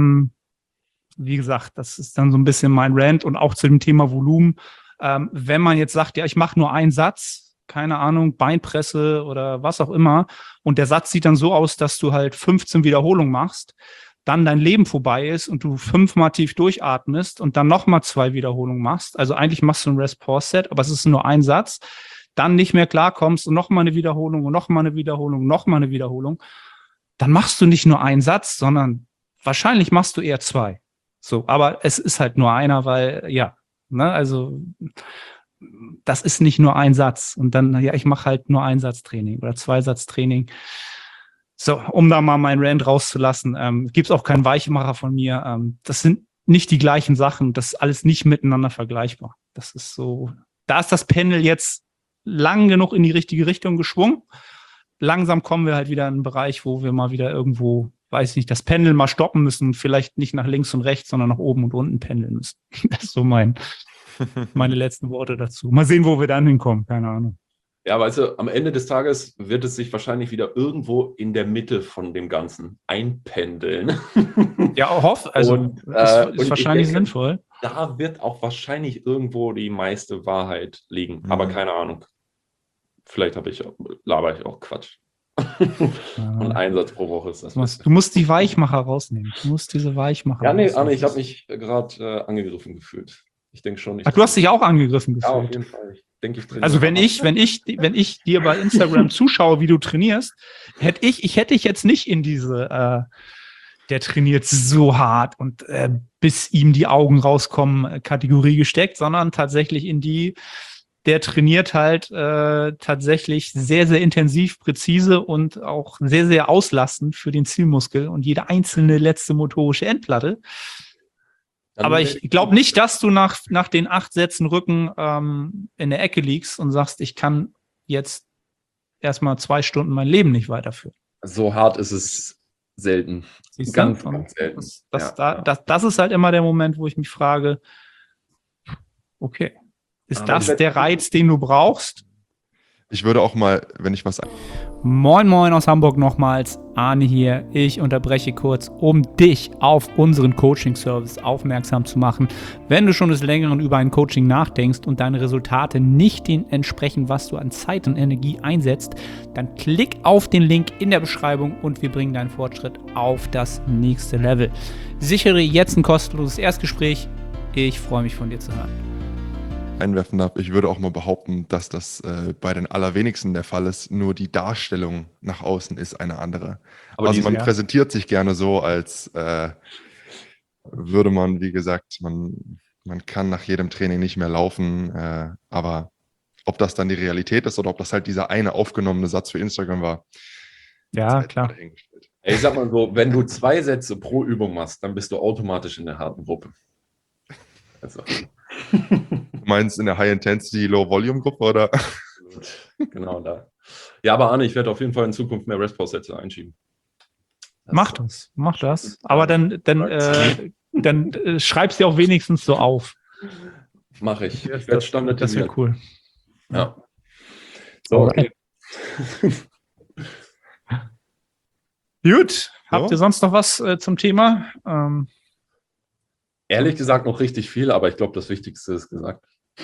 wie gesagt, das ist dann so ein bisschen mein Rant, und auch zu dem Thema Volumen. Wenn man jetzt sagt, ja, ich mache nur einen Satz, keine Ahnung, Beinpresse oder was auch immer, und der Satz sieht dann so aus, dass du halt 15 Wiederholungen machst, dann dein Leben vorbei ist und du 5-mal tief durchatmest und dann nochmal 2 Wiederholungen machst, also eigentlich machst du ein Rest-Pause-Set, aber es ist nur ein Satz, dann nicht mehr klarkommst und nochmal eine Wiederholung und nochmal eine Wiederholung, nochmal eine Wiederholung, dann machst du nicht nur einen Satz, sondern wahrscheinlich machst du eher 2. So, aber es ist halt nur einer, weil, ja, ne, also das ist nicht nur ein Satz. Und dann, ja, ich mache halt nur Einsatztraining oder Zweisatztraining. So, um da mal meinen Rant rauszulassen, gibt es auch keinen Weichmacher von mir. Das sind nicht die gleichen Sachen. Das ist alles nicht miteinander vergleichbar. Das ist so, da ist das Pendel jetzt lang genug in die richtige Richtung geschwungen. Langsam kommen wir halt wieder in einen Bereich, wo wir mal wieder irgendwo, weiß nicht, das Pendel mal stoppen müssen, vielleicht nicht nach links und rechts, sondern nach oben und unten pendeln müssen. Das ist so meine letzten Worte dazu. Mal sehen, wo wir dann hinkommen, keine Ahnung. Ja, weißt du, am Ende des Tages wird es sich wahrscheinlich wieder irgendwo in der Mitte von dem Ganzen einpendeln. Ja, also ist wahrscheinlich denke, sinnvoll. Da wird auch wahrscheinlich irgendwo die meiste Wahrheit liegen, aber keine Ahnung. Vielleicht laber ich auch Quatsch. Und ein Satz pro Woche ist das. Du musst die Weichmacher rausnehmen. Du musst diese Weichmacher rausnehmen. Arne, ich habe mich gerade angegriffen gefühlt. Ich denke schon. Du hast dich auch angegriffen gefühlt? Ja, auf jeden Fall. Ich denke, ich trainiere. Also wenn ich dir bei Instagram zuschaue, wie du trainierst, hätte ich dich jetzt nicht in diese der trainiert so hart und bis ihm die Augen rauskommen Kategorie gesteckt, sondern tatsächlich in die, der trainiert halt tatsächlich sehr, sehr intensiv, präzise und auch sehr, sehr auslastend für den Zielmuskel und jede einzelne letzte motorische Endplatte. Aber ich glaube nicht, dass du nach den 8 Sätzen Rücken in der Ecke liegst und sagst, ich kann jetzt erstmal 2 Stunden mein Leben nicht weiterführen. So hart ist es selten. Ganz selten. Das ist halt immer der Moment, wo ich mich frage, okay, ist das der Reiz, den du brauchst? Ich würde auch mal, wenn ich was... Moin Moin aus Hamburg nochmals, Arne hier. Ich unterbreche kurz, um dich auf unseren Coaching-Service aufmerksam zu machen. Wenn du schon des Längeren über ein Coaching nachdenkst und deine Resultate nicht dem entsprechen, was du an Zeit und Energie einsetzt, dann klick auf den Link in der Beschreibung und wir bringen deinen Fortschritt auf das nächste Level. Sichere jetzt ein kostenloses Erstgespräch. Ich freue mich, von dir zu hören. Einwerfen darf, ich würde auch mal behaupten, dass das bei den allerwenigsten der Fall ist, nur die Darstellung nach außen ist eine andere. Aber also man präsentiert sich gerne so, als würde man, wie gesagt, man kann nach jedem Training nicht mehr laufen, aber ob das dann die Realität ist oder ob das halt dieser eine aufgenommene Satz für Instagram war. Ja, klar. Ich sag mal so, wenn du 2 Sätze pro Übung machst, dann bist du automatisch in der harten Gruppe. Also. Du meinst in der High-Intensity, Low-Volume-Gruppe, oder? Genau da. Ja, aber Arne, ich werde auf jeden Fall in Zukunft mehr Rest-Pause-Sätze einschieben. Mach das. Aber dann schreib's dir auch wenigstens so auf. Mach ich. Ich werde standardisieren. Das wäre cool. Ja. So, okay. Gut. Habt ihr sonst noch was zum Thema? Ehrlich gesagt noch richtig viel, aber ich glaube, das Wichtigste ist gesagt.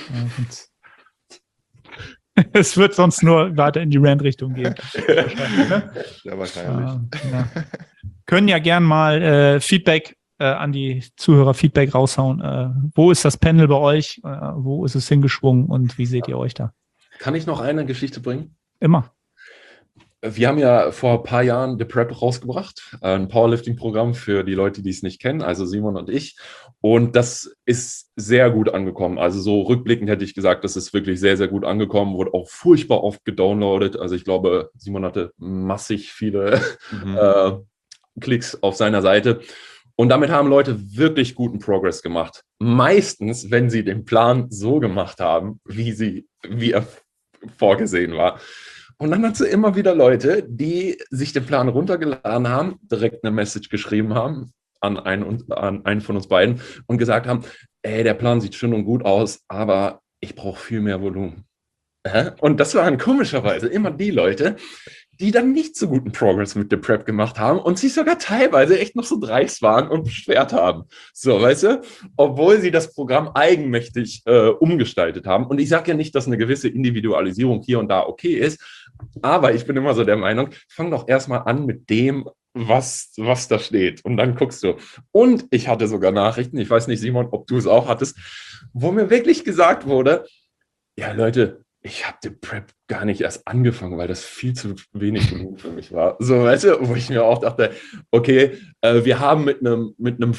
Es wird sonst nur weiter in die Rant-Richtung gehen. Ja, wahrscheinlich. Ja. Können ja gern mal Feedback an die Zuhörer Feedback raushauen. Wo ist das Panel bei euch? Wo ist es hingeschwungen und wie seht ihr euch da? Kann ich noch eine Geschichte bringen? Immer. Wir haben ja vor ein paar Jahren The Prep rausgebracht, ein Powerlifting-Programm für die Leute, die es nicht kennen, also Simon und ich. Und das ist sehr gut angekommen. Also so rückblickend hätte ich gesagt, das ist wirklich sehr, sehr gut angekommen, wurde auch furchtbar oft gedownloadet. Also ich glaube, Simon hatte massig viele Klicks auf seiner Seite. Und damit haben Leute wirklich guten Progress gemacht. Meistens, wenn sie den Plan so gemacht haben, wie er vorgesehen war. Und dann hast du immer wieder Leute, die sich den Plan runtergeladen haben, direkt eine Message geschrieben haben an einen von uns beiden und gesagt haben, ey, der Plan sieht schön und gut aus, aber ich brauche viel mehr Volumen. Und das waren komischerweise immer die Leute, die dann nicht so guten Progress mit der Prep gemacht haben und sich sogar teilweise echt noch so dreist waren und beschwert haben. So, weißt du? Obwohl sie das Programm eigenmächtig umgestaltet haben. Und ich sage ja nicht, dass eine gewisse Individualisierung hier und da okay ist, aber ich bin immer so der Meinung, fang doch erstmal an mit dem, was da steht. Und dann guckst du. Und ich hatte sogar Nachrichten, ich weiß nicht, Simon, ob du es auch hattest, wo mir wirklich gesagt wurde, ja, Leute, ich habe die Prep gar nicht erst angefangen, weil das viel zu wenig genug für mich war. So, weißt du, wo ich mir auch dachte, okay, wir haben mit einem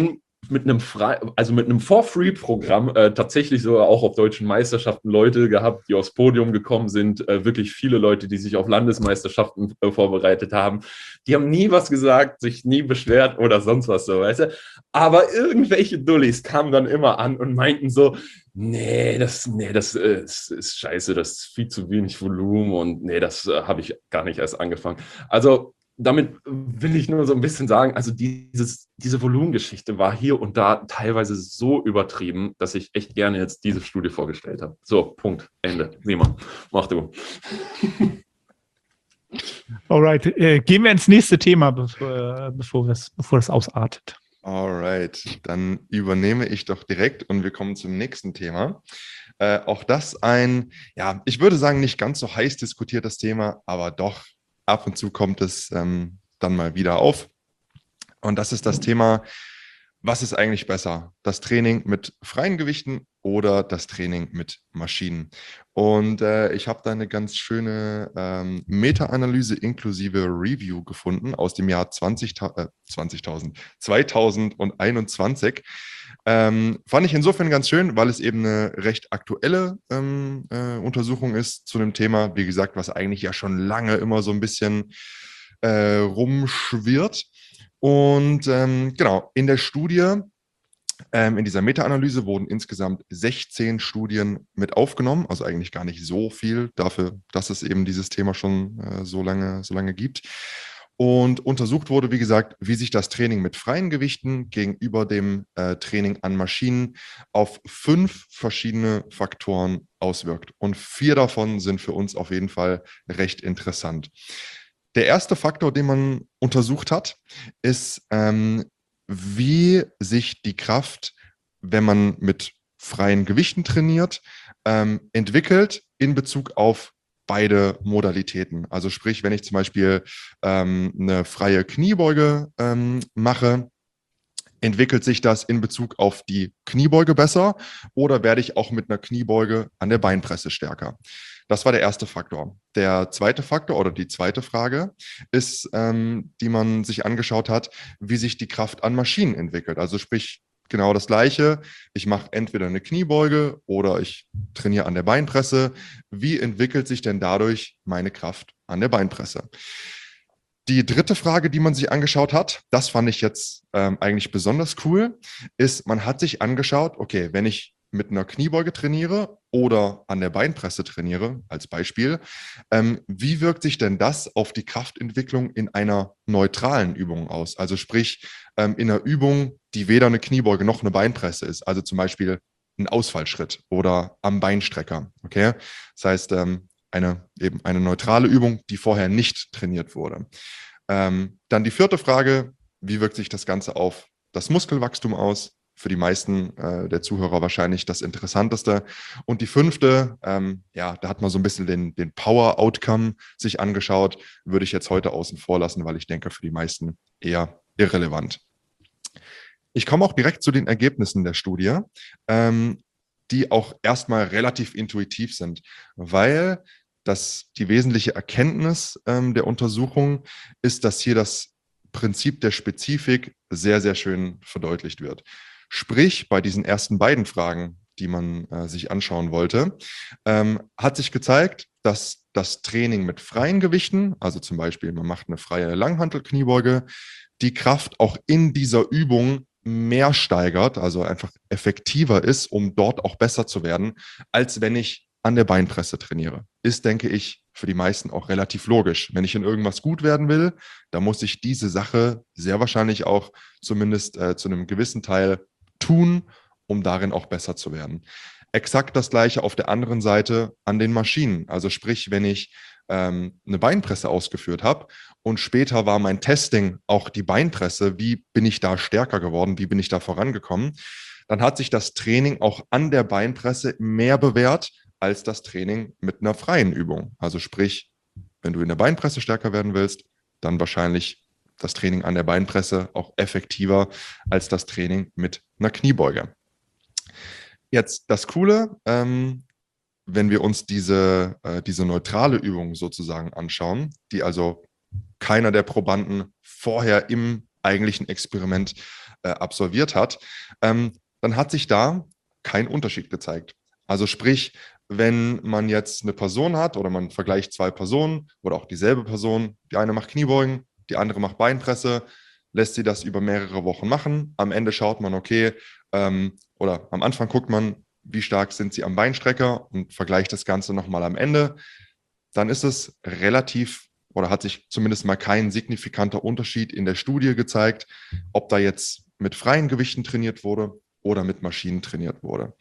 For-Free-Programm tatsächlich sogar auch auf deutschen Meisterschaften Leute gehabt, die aufs Podium gekommen sind. Wirklich viele Leute, die sich auf Landesmeisterschaften vorbereitet haben. Die haben nie was gesagt, sich nie beschwert oder sonst was, so, weißt du. Aber irgendwelche Dullis kamen dann immer an und meinten so, nee, das ist scheiße, das ist viel zu wenig Volumen und nee, das habe ich gar nicht erst angefangen. Also damit will ich nur so ein bisschen sagen, also diese Volumengeschichte war hier und da teilweise so übertrieben, dass ich echt gerne jetzt diese Studie vorgestellt habe. So, Punkt, Ende. Simon, mach du. Alright, gehen wir ins nächste Thema, bevor das ausartet. Alright, dann übernehme ich doch direkt und wir kommen zum nächsten Thema. Auch das ich würde sagen, nicht ganz so heiß diskutiertes Thema, aber doch ab und zu kommt es dann mal wieder auf. Und das ist das Thema: Was ist eigentlich besser? Das Training mit freien Gewichten oder das Training mit Maschinen? Und ich habe da eine ganz schöne Meta-Analyse inklusive Review gefunden aus dem Jahr 2021. Fand ich insofern ganz schön, weil es eben eine recht aktuelle Untersuchung ist zu einem Thema, wie gesagt, was eigentlich ja schon lange immer so ein bisschen rumschwirrt. Und genau, in der Studie, in dieser Meta-Analyse wurden insgesamt 16 Studien mit aufgenommen, also eigentlich gar nicht so viel dafür, dass es eben dieses Thema schon so lange gibt. Und untersucht wurde, wie gesagt, wie sich das Training mit freien Gewichten gegenüber dem Training an Maschinen auf 5 verschiedene Faktoren auswirkt. Und 4 davon sind für uns auf jeden Fall recht interessant. Der erste Faktor, den man untersucht hat, ist, wie sich die Kraft, wenn man mit freien Gewichten trainiert, entwickelt in Bezug auf beide Modalitäten. Also sprich, wenn ich zum Beispiel eine freie Kniebeuge mache, entwickelt sich das in Bezug auf die Kniebeuge besser oder werde ich auch mit einer Kniebeuge an der Beinpresse stärker? Das war der erste Faktor. Der zweite Faktor oder die zweite Frage ist, die man sich angeschaut hat, wie sich die Kraft an Maschinen entwickelt. Also sprich, genau das Gleiche. Ich mache entweder eine Kniebeuge oder ich trainiere an der Beinpresse. Wie entwickelt sich denn dadurch meine Kraft an der Beinpresse? Die dritte Frage, die man sich angeschaut hat, das fand ich jetzt eigentlich besonders cool, ist, man hat sich angeschaut, okay, wenn ich mit einer Kniebeuge trainiere oder an der Beinpresse trainiere, als Beispiel, wie wirkt sich denn das auf die Kraftentwicklung in einer neutralen Übung aus? Also sprich, in einer Übung, die weder eine Kniebeuge noch eine Beinpresse ist, also zum Beispiel ein Ausfallschritt oder am Beinstrecker, okay? Das heißt, eine neutrale Übung, die vorher nicht trainiert wurde. Dann die vierte Frage: Wie wirkt sich das Ganze auf das Muskelwachstum aus? Für die meisten der Zuhörer wahrscheinlich das Interessanteste. Und die fünfte, da hat man so ein bisschen den Power-Outcome sich angeschaut, würde ich jetzt heute außen vor lassen, weil ich denke, für die meisten eher irrelevant. Ich komme auch direkt zu den Ergebnissen der Studie, die auch erstmal relativ intuitiv sind, weil die wesentliche Erkenntnis der Untersuchung ist, dass hier das Prinzip der Spezifik sehr, sehr schön verdeutlicht wird. Sprich, bei diesen ersten beiden Fragen, die man sich anschauen wollte, hat sich gezeigt, dass das Training mit freien Gewichten, also zum Beispiel man macht eine freie Langhantelkniebeuge, die Kraft auch in dieser Übung mehr steigert, also einfach effektiver ist, um dort auch besser zu werden, als wenn ich an der Beinpresse trainiere. Ist, denke ich, für die meisten auch relativ logisch. Wenn ich in irgendwas gut werden will, dann muss ich diese Sache sehr wahrscheinlich auch zumindest zu einem gewissen Teil tun, um darin auch besser zu werden. Exakt das Gleiche auf der anderen Seite an den Maschinen. Also sprich, wenn ich eine Beinpresse ausgeführt habe und später war mein Testing auch die Beinpresse, wie bin ich da stärker geworden, wie bin ich da vorangekommen, dann hat sich das Training auch an der Beinpresse mehr bewährt als das Training mit einer freien Übung. Also sprich, wenn du in der Beinpresse stärker werden willst, dann wahrscheinlich das Training an der Beinpresse auch effektiver als das Training mit einer Kniebeuge. Jetzt das Coole, wenn wir uns diese neutrale Übung sozusagen anschauen, die also keiner der Probanden vorher im eigentlichen Experiment absolviert hat, dann hat sich da kein Unterschied gezeigt. Also sprich, wenn man jetzt eine Person hat oder man vergleicht 2 Personen oder auch dieselbe Person, die eine macht Kniebeugen, die andere macht Beinpresse, lässt sie das über mehrere Wochen machen. Am Ende schaut man, okay, oder am Anfang guckt man, wie stark sind sie am Beinstrecker und vergleicht das Ganze nochmal am Ende. Dann ist es relativ oder hat sich zumindest mal kein signifikanter Unterschied in der Studie gezeigt, ob da jetzt mit freien Gewichten trainiert wurde oder mit Maschinen trainiert wurde.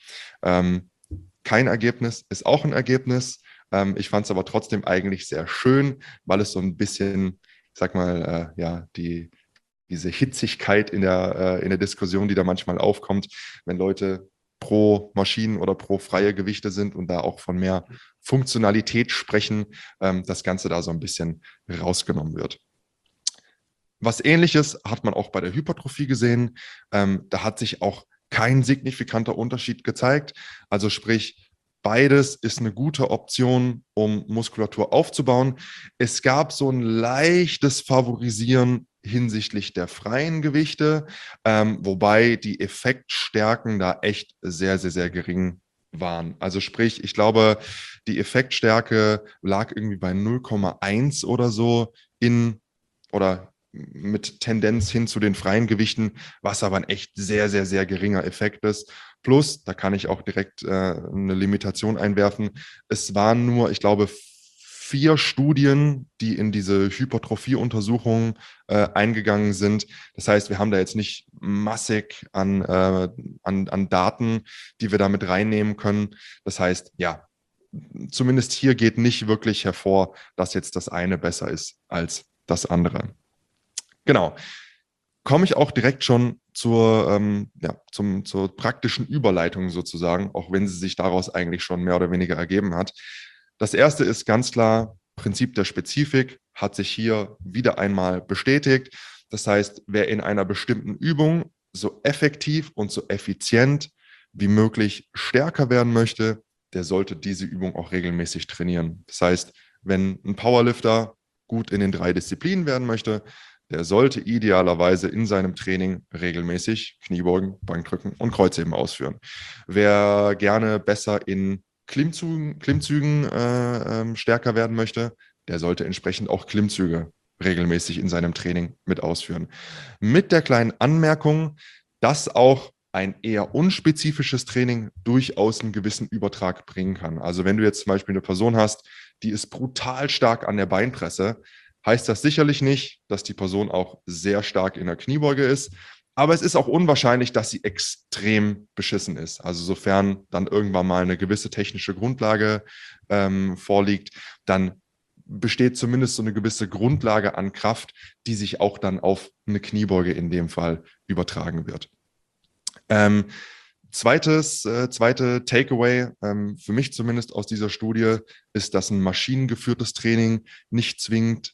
Kein Ergebnis ist auch ein Ergebnis. Ich fand es aber trotzdem eigentlich sehr schön, weil es so ein bisschen, ich sag mal, diese Hitzigkeit in der Diskussion, die da manchmal aufkommt, wenn Leute pro Maschinen oder pro freie Gewichte sind und da auch von mehr Funktionalität sprechen, das Ganze da so ein bisschen rausgenommen wird. Was Ähnliches hat man auch bei der Hypertrophie gesehen. Da hat sich auch kein signifikanter Unterschied gezeigt. Also sprich, beides ist eine gute Option, um Muskulatur aufzubauen. Es gab so ein leichtes Favorisieren hinsichtlich der freien Gewichte, wobei die Effektstärken da echt sehr, sehr, sehr gering waren. Also sprich, ich glaube, die Effektstärke lag irgendwie bei 0,1 oder so oder mit Tendenz hin zu den freien Gewichten, was aber ein echt sehr, sehr, sehr geringer Effekt ist. Plus, da kann ich auch direkt eine Limitation einwerfen. Es waren nur, ich glaube, 4 Studien, die in diese Hypertrophie-Untersuchungen eingegangen sind. Das heißt, wir haben da jetzt nicht massig an Daten, die wir da mit reinnehmen können. Das heißt, ja, zumindest hier geht nicht wirklich hervor, dass jetzt das eine besser ist als das andere. Genau. Komme ich auch direkt schon zur praktischen Überleitung sozusagen, auch wenn sie sich daraus eigentlich schon mehr oder weniger ergeben hat. Das erste ist ganz klar, Prinzip der Spezifik hat sich hier wieder einmal bestätigt. Das heißt, wer in einer bestimmten Übung so effektiv und so effizient wie möglich stärker werden möchte, der sollte diese Übung auch regelmäßig trainieren. Das heißt, wenn ein Powerlifter gut in den 3 Disziplinen werden möchte, der sollte idealerweise in seinem Training regelmäßig Kniebeugen, Bankdrücken und Kreuzheben ausführen. Wer gerne besser in Klimmzügen stärker werden möchte, der sollte entsprechend auch Klimmzüge regelmäßig in seinem Training mit ausführen. Mit der kleinen Anmerkung, dass auch ein eher unspezifisches Training durchaus einen gewissen Übertrag bringen kann. Also wenn du jetzt zum Beispiel eine Person hast, die ist brutal stark an der Beinpresse, heißt das sicherlich nicht, dass die Person auch sehr stark in der Kniebeuge ist. Aber es ist auch unwahrscheinlich, dass sie extrem beschissen ist. Also sofern dann irgendwann mal eine gewisse technische Grundlage vorliegt, dann besteht zumindest so eine gewisse Grundlage an Kraft, die sich auch dann auf eine Kniebeuge in dem Fall übertragen wird. Zweite Takeaway, für mich zumindest aus dieser Studie, ist, dass ein maschinengeführtes Training nicht zwingend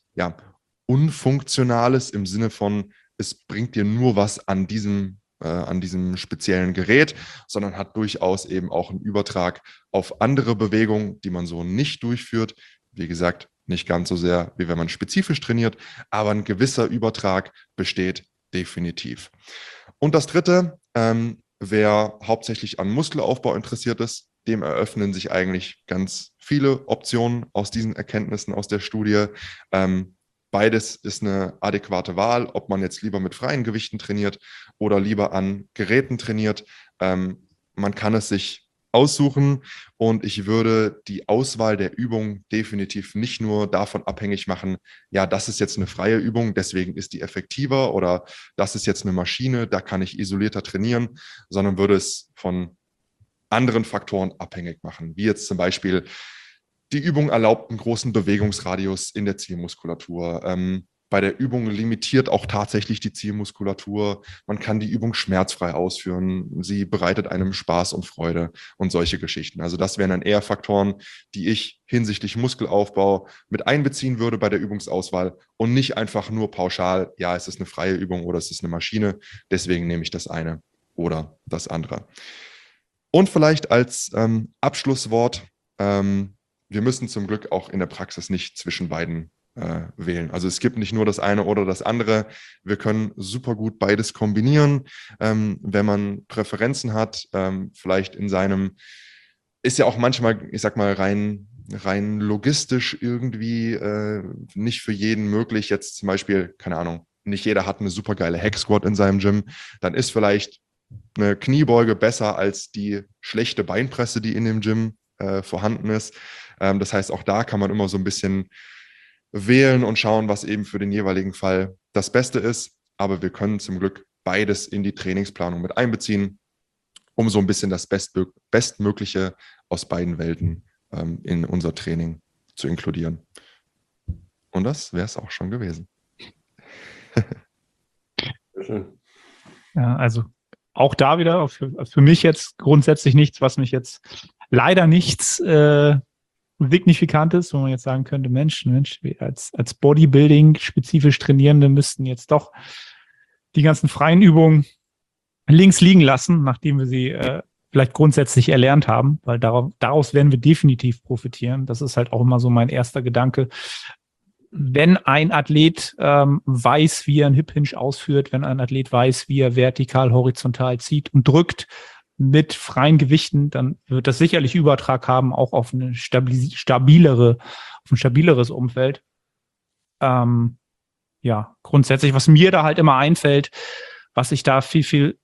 unfunktionales im Sinne von, es bringt dir nur was an diesem speziellen Gerät, sondern hat durchaus eben auch einen Übertrag auf andere Bewegungen, die man so nicht durchführt. Wie gesagt, nicht ganz so sehr, wie wenn man spezifisch trainiert, aber ein gewisser Übertrag besteht definitiv. Und das Dritte, wer hauptsächlich an Muskelaufbau interessiert ist, dem eröffnen sich eigentlich ganz viele Optionen aus diesen Erkenntnissen aus der Studie. Beides ist eine adäquate Wahl, ob man jetzt lieber mit freien Gewichten trainiert oder lieber an Geräten trainiert. Man kann es sich aussuchen und ich würde die Auswahl der Übung definitiv nicht nur davon abhängig machen, ja, das ist jetzt eine freie Übung, deswegen ist die effektiver oder das ist jetzt eine Maschine, da kann ich isolierter trainieren, sondern würde es von anderen Faktoren abhängig machen, wie jetzt zum Beispiel die Übung erlaubt einen großen Bewegungsradius in der Zielmuskulatur. Bei der Übung limitiert auch tatsächlich die Zielmuskulatur. Man kann die Übung schmerzfrei ausführen. Sie bereitet einem Spaß und Freude und solche Geschichten. Also das wären dann eher Faktoren, die ich hinsichtlich Muskelaufbau mit einbeziehen würde bei der Übungsauswahl und nicht einfach nur pauschal, ja, es ist eine freie Übung oder es ist eine Maschine. Deswegen nehme ich das eine oder das andere. Und vielleicht als Abschlusswort, wir müssen zum Glück auch in der Praxis nicht zwischen beiden wählen. Also es gibt nicht nur das eine oder das andere. Wir können super gut beides kombinieren. Wenn man Präferenzen hat, vielleicht in seinem, ist ja auch manchmal, ich sag mal, rein logistisch irgendwie nicht für jeden möglich. Jetzt zum Beispiel, keine Ahnung, nicht jeder hat eine super geile Hack-Squat in seinem Gym. Dann ist vielleicht eine Kniebeuge besser als die schlechte Beinpresse, die in dem Gym vorhanden ist. Das heißt, auch da kann man immer so ein bisschen wählen und schauen, was eben für den jeweiligen Fall das Beste ist. Aber wir können zum Glück beides in die Trainingsplanung mit einbeziehen, um so ein bisschen das Bestmögliche aus beiden Welten in unser Training zu inkludieren. Und das wäre es auch schon gewesen. Sehr schön. Ja, also auch da wieder für mich jetzt grundsätzlich nichts, was mich jetzt leider nichts Signifikantes, wo man jetzt sagen könnte, Mensch, wir als Bodybuilding spezifisch Trainierende müssten jetzt doch die ganzen freien Übungen links liegen lassen, nachdem wir sie vielleicht grundsätzlich erlernt haben, weil daraus werden wir definitiv profitieren. Das ist halt auch immer so mein erster Gedanke. Wenn ein Athlet weiß, wie er einen Hip Hinge ausführt, wenn ein Athlet weiß, wie er vertikal, horizontal zieht und drückt mit freien Gewichten, dann wird das sicherlich Übertrag haben, auch auf auf ein stabileres Umfeld. Ja, grundsätzlich, was mir da halt immer einfällt, was ich da viel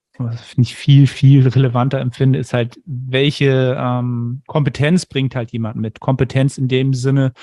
relevanter empfinde, ist halt, welche Kompetenz bringt halt jemand mit. Kompetenz in dem Sinne,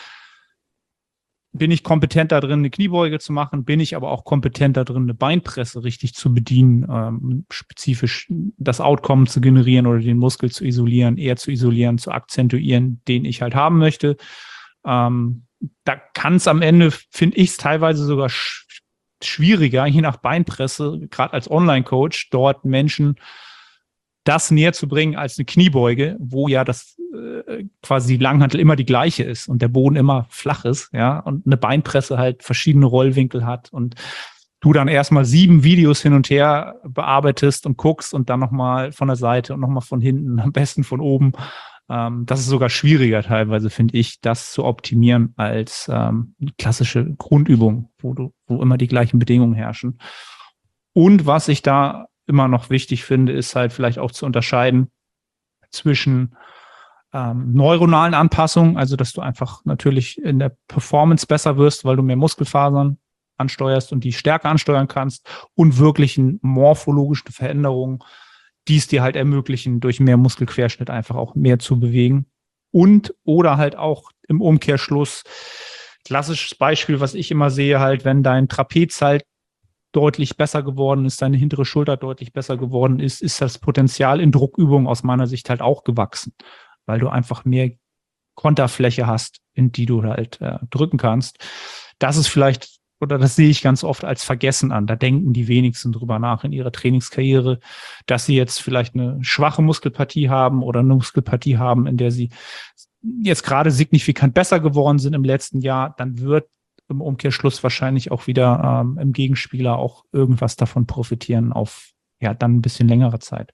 bin ich kompetent da drin, eine Kniebeuge zu machen, bin ich aber auch kompetent da drin, eine Beinpresse richtig zu bedienen, spezifisch das Outcome zu generieren oder den Muskel zu isolieren, eher zu isolieren, zu akzentuieren, den ich halt haben möchte. Da kann es am Ende, finde ich es teilweise sogar schwieriger, je nach Beinpresse, gerade als Online-Coach, dort Menschen das näher zu bringen als eine Kniebeuge, wo ja das quasi die Langhantel immer die gleiche ist und der Boden immer flach ist, ja, und eine Beinpresse halt verschiedene Rollwinkel hat und du dann erstmal 7 Videos hin und her bearbeitest und guckst und dann nochmal von der Seite und nochmal von hinten, am besten von oben. Das ist sogar schwieriger teilweise, finde ich, das zu optimieren als klassische Grundübung, wo immer die gleichen Bedingungen herrschen. Und was ich da immer noch wichtig finde, ist halt vielleicht auch zu unterscheiden zwischen neuronalen Anpassungen, also dass du einfach natürlich in der Performance besser wirst, weil du mehr Muskelfasern ansteuerst und die stärker ansteuern kannst und wirklichen morphologischen Veränderungen, die es dir halt ermöglichen, durch mehr Muskelquerschnitt einfach auch mehr zu bewegen. Und oder halt auch im Umkehrschluss, klassisches Beispiel, was ich immer sehe, halt, wenn dein Trapez halt deutlich besser geworden ist, deine hintere Schulter deutlich besser geworden ist, ist das Potenzial in Druckübungen aus meiner Sicht halt auch gewachsen, weil du einfach mehr Konterfläche hast, in die du halt drücken kannst. Das ist vielleicht, oder das sehe ich ganz oft als Vergessen an. Da denken die wenigsten drüber nach in ihrer Trainingskarriere, dass sie jetzt vielleicht eine schwache Muskelpartie haben oder eine Muskelpartie haben, in der sie jetzt gerade signifikant besser geworden sind im letzten Jahr. Dann wird im Umkehrschluss wahrscheinlich auch wieder im Gegenspieler auch irgendwas davon profitieren auf ja dann ein bisschen längere Zeit.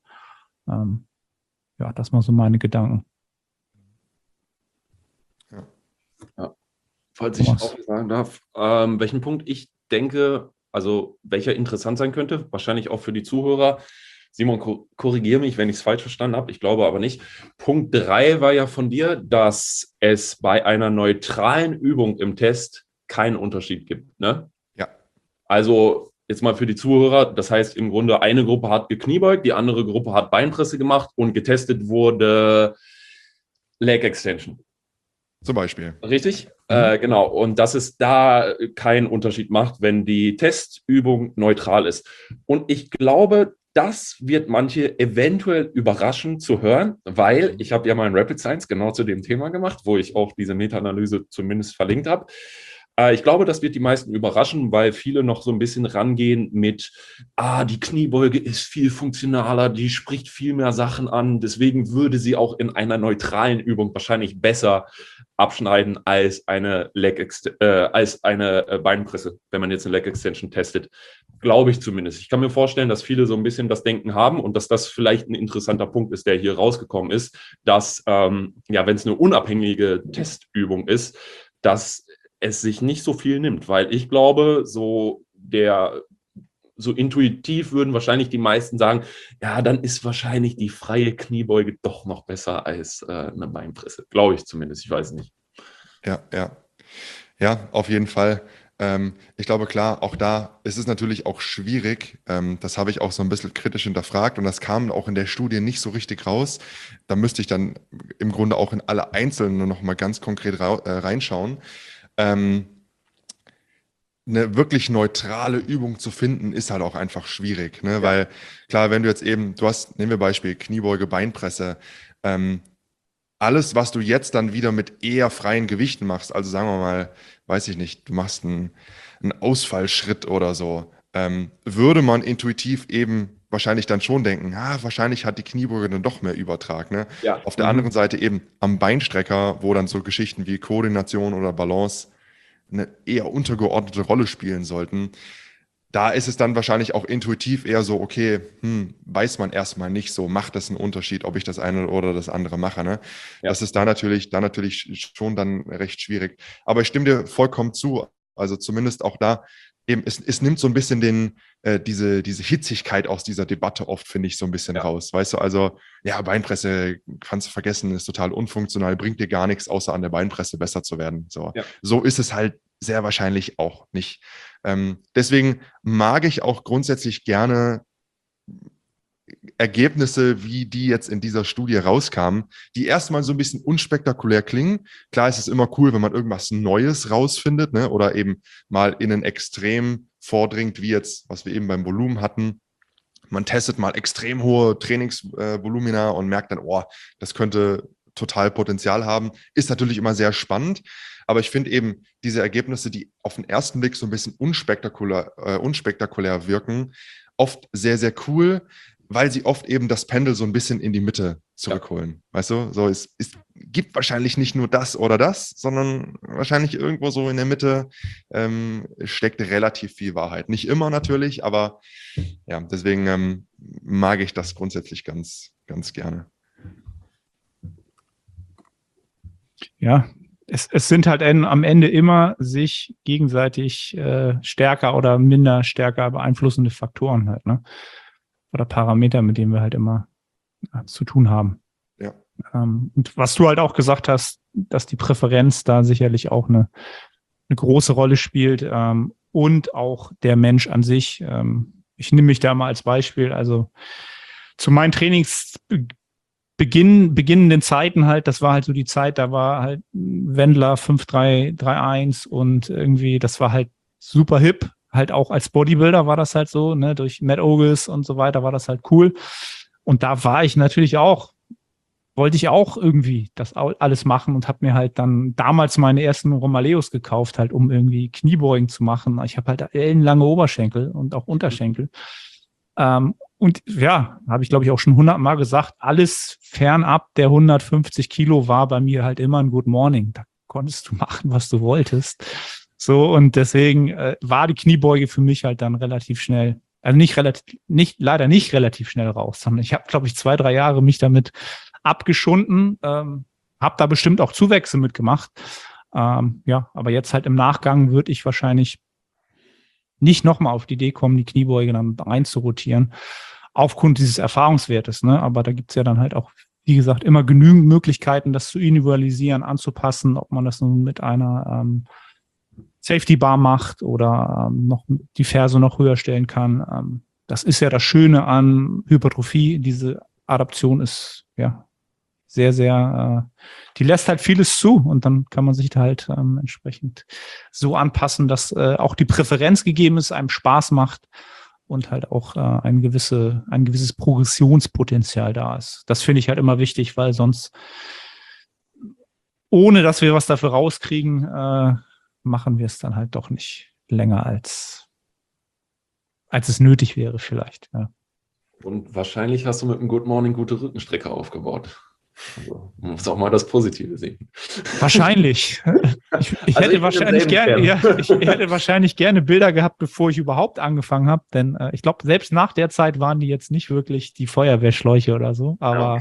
Ja, das mal so meine Gedanken. Ja. Falls ich auch sagen darf, welchen Punkt ich denke, also welcher interessant sein könnte, wahrscheinlich auch für die Zuhörer. Simon, korrigiere mich, wenn ich es falsch verstanden habe, ich glaube aber nicht. Punkt 3 war ja von dir, dass es bei einer neutralen Übung im Test keinen Unterschied gibt, ne? Ja. Also jetzt mal für die Zuhörer, das heißt im Grunde eine Gruppe hat gekniebeugt, die andere Gruppe hat Beinpresse gemacht und getestet wurde Leg Extension. Zum Beispiel. Richtig? Genau. Und dass es da keinen Unterschied macht, wenn die Testübung neutral ist. Und ich glaube, das wird manche eventuell überraschen zu hören, weil ich habe ja mal ein Rapid Science genau zu dem Thema gemacht, wo ich auch diese Meta-Analyse zumindest verlinkt habe. Ich glaube, das wird die meisten überraschen, weil viele noch so ein bisschen rangehen mit, die Kniebeuge ist viel funktionaler, die spricht viel mehr Sachen an, deswegen würde sie auch in einer neutralen Übung wahrscheinlich besser abschneiden als eine Beinpresse, wenn man jetzt eine Leg Extension testet. Glaube ich zumindest. Ich kann mir vorstellen, dass viele so ein bisschen das Denken haben und dass das vielleicht ein interessanter Punkt ist, der hier rausgekommen ist, dass, wenn es eine unabhängige Testübung ist, dass es sich nicht so viel nimmt, weil ich glaube, so intuitiv würden wahrscheinlich die meisten sagen, ja, dann ist wahrscheinlich die freie Kniebeuge doch noch besser als eine Beinpresse. Glaube ich zumindest, ich weiß nicht. Ja, auf jeden Fall. Ich glaube, klar, auch da ist es natürlich auch schwierig. Das habe ich auch so ein bisschen kritisch hinterfragt und das kam auch in der Studie nicht so richtig raus. Da müsste ich dann im Grunde auch in alle Einzelnen noch mal ganz konkret reinschauen. Eine wirklich neutrale Übung zu finden, ist halt auch einfach schwierig, ne? Ja. Weil klar, wenn du jetzt eben, nehmen wir Beispiel Kniebeuge, Beinpresse, alles, was du jetzt dann wieder mit eher freien Gewichten machst, also sagen wir mal, weiß ich nicht, du machst einen Ausfallschritt oder so, würde man intuitiv eben wahrscheinlich dann schon denken, wahrscheinlich hat die Kniebeuge dann doch mehr Übertrag. Ne? Ja. Auf der anderen Seite eben am Beinstrecker, wo dann so Geschichten wie Koordination oder Balance eine eher untergeordnete Rolle spielen sollten. Da ist es dann wahrscheinlich auch intuitiv eher so, okay, weiß man erstmal nicht so, macht das einen Unterschied, ob ich das eine oder das andere mache. Ne? Ja. Das ist da natürlich schon dann recht schwierig. Aber ich stimme dir vollkommen zu. Also zumindest auch da, eben, es nimmt so ein bisschen diese Hitzigkeit aus dieser Debatte oft, finde ich, so ein bisschen raus. Weißt du, also, ja, Beinpresse kannst du vergessen, ist total unfunktional, bringt dir gar nichts, außer an der Beinpresse besser zu werden. So ist es halt sehr wahrscheinlich auch nicht. Deswegen mag ich auch grundsätzlich gerne Ergebnisse, wie die jetzt in dieser Studie rauskamen, die erstmal so ein bisschen unspektakulär klingen. Klar ist es immer cool, wenn man irgendwas Neues rausfindet, ne? Oder eben mal in ein Extrem vordringt, wie jetzt, was wir eben beim Volumen hatten. Man testet mal extrem hohe Trainingsvolumina und merkt dann, das könnte total Potenzial haben. Ist natürlich immer sehr spannend, aber ich finde eben diese Ergebnisse, die auf den ersten Blick so ein bisschen unspektakulär wirken, oft sehr, sehr cool, weil sie oft eben das Pendel so ein bisschen in die Mitte zurückholen. Weißt du, so es gibt wahrscheinlich nicht nur das oder das, sondern wahrscheinlich irgendwo so in der Mitte steckt relativ viel Wahrheit. Nicht immer natürlich, aber ja, deswegen mag ich das grundsätzlich ganz, ganz gerne. Ja, es sind halt am Ende immer sich gegenseitig stärker oder minder stärker beeinflussende Faktoren halt, ne? Oder Parameter, mit denen wir halt immer zu tun haben. Ja. Und was du halt auch gesagt hast, dass die Präferenz da sicherlich auch eine große Rolle spielt und auch der Mensch an sich. Ich nehme mich da mal als Beispiel, also zu meinen beginnenden Zeiten halt, das war halt so die Zeit, da war halt Wendler 5-3-3-1 und irgendwie, das war halt super hip. Halt auch als Bodybuilder war das halt so, ne, durch Matt Ogus und so weiter war das halt cool. Und da war ich natürlich wollte ich auch irgendwie das alles machen und habe mir halt dann damals meine ersten Romaleos gekauft, halt um irgendwie Kniebeugen zu machen. Ich habe halt ellenlange Oberschenkel und auch Unterschenkel. Und ja, habe ich glaube ich auch schon 100-mal gesagt, alles fernab der 150 Kilo war bei mir halt immer ein Good Morning. Da konntest du machen, was du wolltest. So, und deswegen war die Kniebeuge für mich halt dann relativ schnell, also leider nicht relativ schnell raus, sondern ich habe, glaube ich, 2-3 Jahre mich damit abgeschunden, habe da bestimmt auch Zuwächse mitgemacht. Ja, aber jetzt halt im Nachgang würde ich wahrscheinlich nicht nochmal auf die Idee kommen, die Kniebeuge dann reinzurotieren, aufgrund dieses Erfahrungswertes, ne? Aber da gibt's ja dann halt auch, wie gesagt, immer genügend Möglichkeiten, das zu individualisieren, anzupassen, ob man das nun mit einer Safety Bar macht oder noch die Ferse noch höher stellen kann. Das ist ja das Schöne an Hypertrophie. Diese Adaption ist ja sehr, sehr, die lässt halt vieles zu und dann kann man sich da halt entsprechend so anpassen, dass auch die Präferenz gegeben ist, einem Spaß macht und halt auch ein gewisses Progressionspotenzial da ist. Das finde ich halt immer wichtig, weil sonst, ohne dass wir was dafür rauskriegen, machen wir es dann halt doch nicht länger, als es nötig wäre vielleicht. Ja. Und wahrscheinlich hast du mit dem Good Morning gute Rückenstrecke aufgebaut. Also, man muss auch mal das Positive sehen. Wahrscheinlich. Ich hätte wahrscheinlich gerne Bilder gehabt, bevor ich überhaupt angefangen habe, denn ich glaube, selbst nach der Zeit waren die jetzt nicht wirklich die Feuerwehrschläuche oder so, aber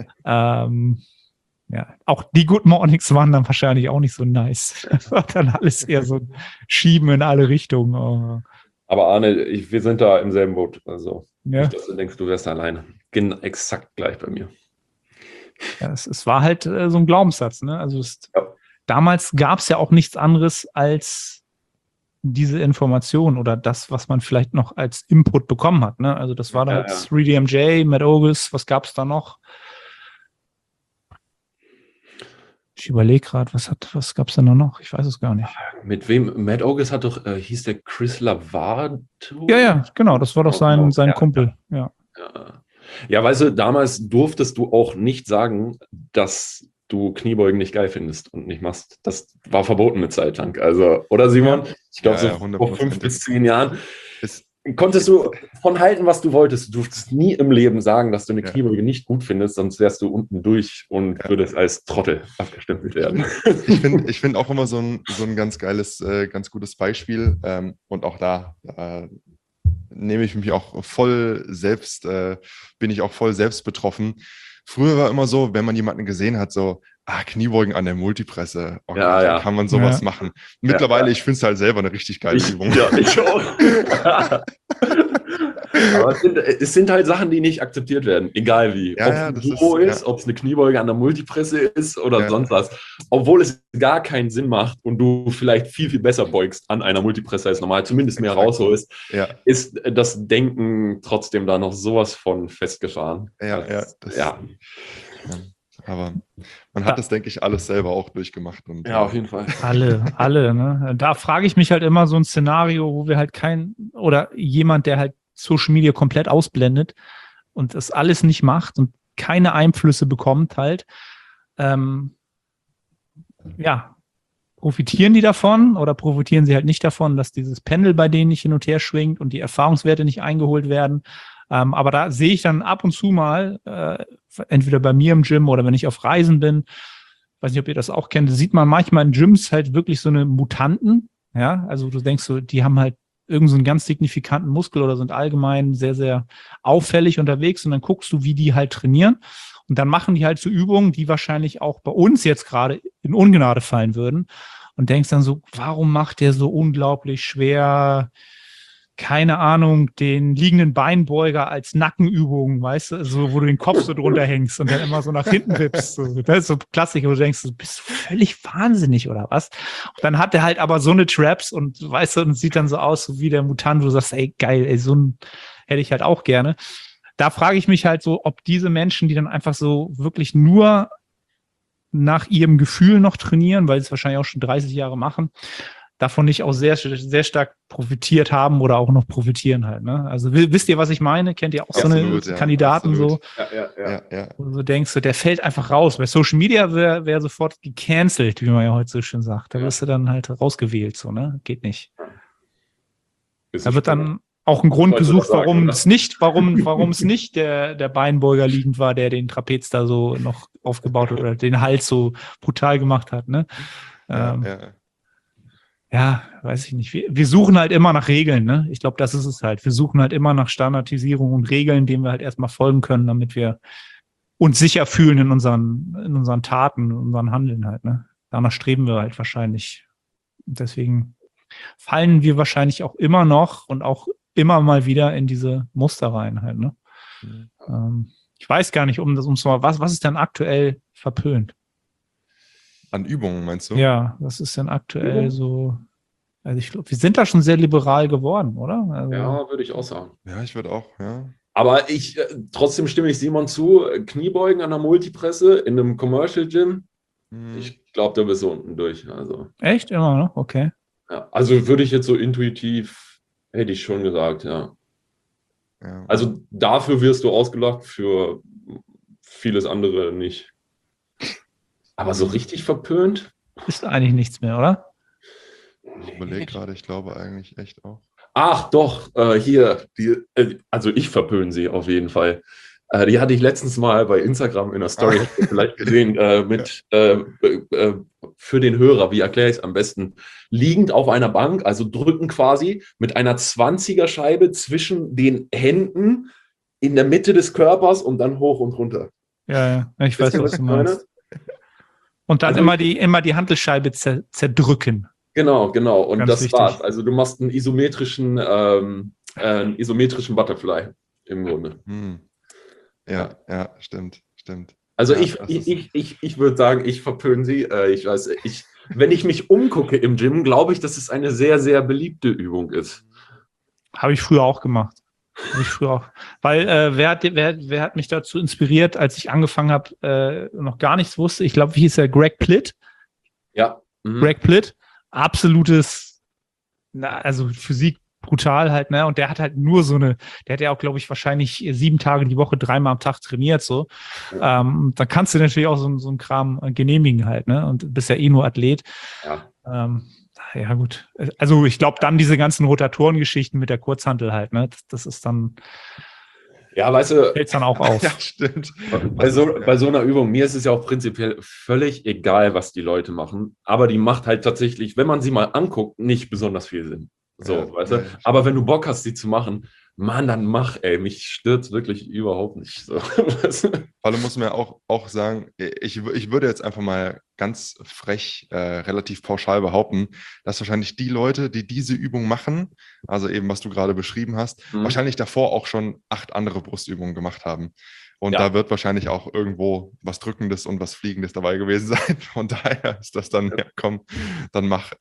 ja, auch die Good Mornings waren dann wahrscheinlich auch nicht so nice. Das war dann alles eher so Schieben in alle Richtungen. Aber Arne, wir sind da im selben Boot. Also nicht, dass du denkst, du wärst alleine. Exakt gleich bei mir. Ja, es war halt so ein Glaubenssatz. Ne? Also damals gab es ja auch nichts anderes als diese Information oder das, was man vielleicht noch als Input bekommen hat. Ne? Also das war da 3DMJ, Matt Ogus, was gab es da noch? Ich überlege gerade, was gab es da noch? Ich weiß es gar nicht. Mit wem? Matt Ogus hat doch, hieß der Chris Lavato? Ja, genau, das war doch sein Kumpel. Ja. Ja, weißt du, damals durftest du auch nicht sagen, dass du Kniebeugen nicht geil findest und nicht machst. Das war verboten eine Zeit lang. Also, oder Simon? Ich glaube, so vor 5 bis 10 Jahren konntest du von halten, was du wolltest. Du durftest nie im Leben sagen, dass du eine Kniebeuge nicht gut findest, sonst wärst du unten durch und würdest als Trottel abgestempelt werden. Ich finde auch immer so ein ganz ganz gutes Beispiel. Und auch da nehme ich mich auch voll selbst, bin ich auch voll selbst betroffen. Früher war immer so, wenn man jemanden gesehen hat, so, Kniebeugen an der Multipresse, okay, kann man sowas machen. Mittlerweile, ich finde es halt selber eine richtig geile Übung. Ja, ich auch. Aber es sind halt Sachen, die nicht akzeptiert werden, egal wie. Ob es ein Duo ist, ob es eine Kniebeuge an der Multipresse ist oder sonst was. Obwohl es gar keinen Sinn macht und du vielleicht viel, viel besser beugst an einer Multipresse als normal, zumindest mehr rausholst, ist das Denken trotzdem da noch sowas von festgefahren. Aber man hat das, denke ich, alles selber auch durchgemacht. Und, ja, auf jeden Fall. Alle. Ne? Da frage ich mich halt immer so ein Szenario, wo wir halt oder jemand, der halt Social Media komplett ausblendet und das alles nicht macht und keine Einflüsse bekommt halt, profitieren die davon oder profitieren sie halt nicht davon, dass dieses Pendel bei denen nicht hin und her schwingt und die Erfahrungswerte nicht eingeholt werden. Aber da sehe ich dann ab und zu mal, entweder bei mir im Gym oder wenn ich auf Reisen bin, weiß nicht, ob ihr das auch kennt, sieht man manchmal in Gyms halt wirklich so eine Mutanten. Ja, also du denkst so, die haben halt irgend so einen ganz signifikanten Muskel oder sind allgemein sehr, sehr auffällig unterwegs und dann guckst du, wie die halt trainieren und dann machen die halt so Übungen, die wahrscheinlich auch bei uns jetzt gerade in Ungnade fallen würden und denkst dann so, warum macht der so unglaublich schwer, keine Ahnung, den liegenden Beinbeuger als Nackenübung, weißt du, so, wo du den Kopf so drunter hängst und dann immer so nach hinten wippst. So. Das ist so Klassiker, wo du denkst, du bist völlig wahnsinnig oder was? Und dann hat er halt aber so eine Traps und weißt du, und sieht dann so aus, so wie der Mutant, wo du sagst, ey, geil, ey, so ein hätte ich halt auch gerne. Da frage ich mich halt so, ob diese Menschen, die dann einfach so wirklich nur nach ihrem Gefühl noch trainieren, weil sie es wahrscheinlich auch schon 30 Jahre machen, davon nicht auch sehr, sehr stark profitiert haben oder auch noch profitieren halt. Ne? Also wisst ihr, was ich meine? Kennt ihr auch so eine Kandidaten so? Ja. Wo du denkst, der fällt einfach raus. Bei Social Media wäre sofort gecancelt, wie man ja heute so schön sagt. Da wirst du dann halt rausgewählt. So, ne? Geht nicht. Da wird dann auch ein Grund gesucht, warum es nicht der Beinbeuger liegend war, der den Trapez da so noch aufgebaut hat oder den Hals so brutal gemacht hat. Ne? Ja, weiß ich nicht. Wir suchen halt immer nach Regeln, ne? Ich glaube, das ist es halt. Wir suchen halt immer nach Standardisierung und Regeln, denen wir halt erstmal folgen können, damit wir uns sicher fühlen in unseren Taten, in unseren Handeln halt, ne? Danach streben wir halt wahrscheinlich. Deswegen fallen wir wahrscheinlich auch immer noch und auch immer mal wieder in diese Muster rein halt, ne? Ich weiß gar nicht, was ist denn aktuell verpönt? An Übungen, meinst du? Ja, was ist denn aktuell so? Also ich glaube, wir sind da schon sehr liberal geworden, oder? Also, ja, würde ich auch sagen. Ja, ich würde auch, ja. Aber trotzdem stimme ich Simon zu, Kniebeugen an der Multipresse in einem Commercial Gym, ich glaube, da bist du unten durch. Also. Echt? Immer noch? Okay. Ja, also würde ich jetzt so intuitiv, hätte ich schon gesagt, ja. Also dafür wirst du ausgelacht, für vieles andere nicht. Aber so richtig verpönt? Ist eigentlich nichts mehr, oder? Ich überlege gerade, ich glaube eigentlich echt auch. Ach doch, hier, also ich verpöne sie auf jeden Fall. Die hatte ich letztens mal bei Instagram in der Story vielleicht gesehen, für den Hörer, wie erkläre ich es am besten? Liegend auf einer Bank, also drücken quasi, mit einer 20er-Scheibe zwischen den Händen in der Mitte des Körpers und dann hoch und runter. Ja, ich weiß, was du meinst. Und dann also, immer die Hantelscheibe zerdrücken. Genau. Und ganz das wichtig. War's. Also du machst einen isometrischen Butterfly im Grunde. Ja, stimmt. Also ja, ich würde sagen, ich verpöne sie. Wenn ich mich umgucke im Gym, glaube ich, dass es eine sehr, sehr beliebte Übung ist. Habe ich früher auch gemacht. Weil wer hat mich dazu inspiriert, als ich angefangen habe, noch gar nichts wusste? Ich glaube, wie hieß er? Greg Plitt. Ja. Greg Plitt. Absolutes, also Physik brutal halt, ne? Und der hat halt nur der hat ja auch, glaube ich, wahrscheinlich 7 Tage die Woche 3-mal am Tag trainiert, so. Da kannst du natürlich auch so einen Kram genehmigen halt, ne? Und bist ja eh nur Athlet. Ja. Ja, gut. Also ich glaube dann diese ganzen Rotatorengeschichten mit der Kurzhantel halt, ne? Das ist dann, ja, weißt du, fällt es dann auch auf. Ja, stimmt. bei so einer Übung, mir ist es ja auch prinzipiell völlig egal, was die Leute machen, aber die macht halt tatsächlich, wenn man sie mal anguckt, nicht besonders viel Sinn. So, Ja, weißt du? Aber wenn du Bock hast, sie zu machen, Mann, dann mach, ey. Mich stört's wirklich überhaupt nicht. So. Vor allem muss man ja auch sagen, ich würde jetzt einfach mal ganz frech, relativ pauschal behaupten, dass wahrscheinlich die Leute, die diese Übung machen, also eben, was du gerade beschrieben hast, wahrscheinlich davor auch schon 8 andere Brustübungen gemacht haben. Und da wird wahrscheinlich auch irgendwo was Drückendes und was Fliegendes dabei gewesen sein. Von daher ist das dann, ja, komm, dann mach.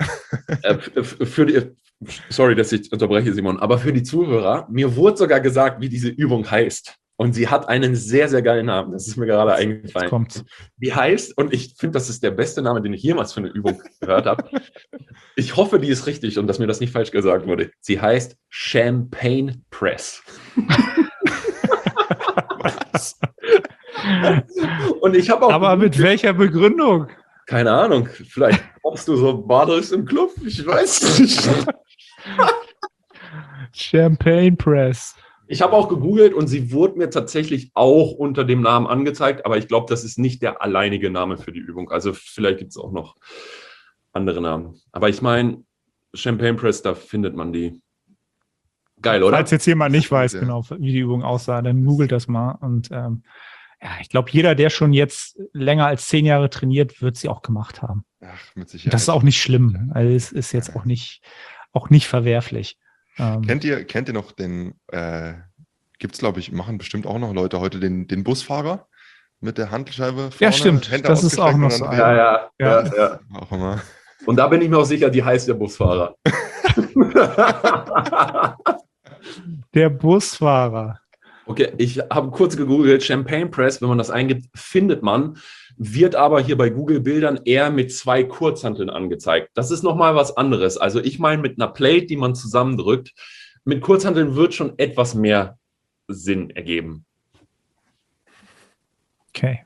Sorry, dass ich unterbreche, Simon, aber für die Zuhörer, mir wurde sogar gesagt, wie diese Übung heißt. Und sie hat einen sehr, sehr geilen Namen. Das ist mir gerade eingefallen. Kommt. Die heißt, und ich finde, das ist der beste Name, den ich jemals für eine Übung gehört habe. Ich hoffe, die ist richtig und dass mir das nicht falsch gesagt wurde. Sie heißt Champagne Press. Und ich habe auch. Aber mit welcher Begründung? Keine Ahnung. Vielleicht brauchst du so Baders im Club. Ich weiß nicht. Champagne Press. Ich habe auch gegoogelt und sie wurde mir tatsächlich auch unter dem Namen angezeigt, aber ich glaube, das ist nicht der alleinige Name für die Übung. Also vielleicht gibt es auch noch andere Namen. Aber ich meine, Champagne Press, da findet man die. Geil, oder? Falls jetzt jemand nicht weiß, genau, wie die Übung aussah, dann googelt das mal. Und ja, ich glaube, jeder, der schon jetzt länger als 10 Jahre trainiert, wird sie auch gemacht haben. Ach, mit Sicherheit. Das ist auch nicht schlimm. Also es ist jetzt auch nicht verwerflich. Kennt ihr noch den, gibt's, glaube ich, machen bestimmt auch noch Leute heute den Busfahrer mit der Hantelscheibe vorne? Ja, stimmt. Hände das ist auch noch so. Ja. Auch immer. Und da bin ich mir auch sicher, die heißt der Busfahrer. Der Busfahrer. Okay, ich habe kurz gegoogelt, Champagne Press, wenn man das eingibt, findet man, wird aber hier bei Google Bildern eher mit 2 Kurzhanteln angezeigt. Das ist nochmal was anderes. Also ich meine mit einer Plate, die man zusammendrückt. Mit Kurzhanteln wird schon etwas mehr Sinn ergeben. Okay.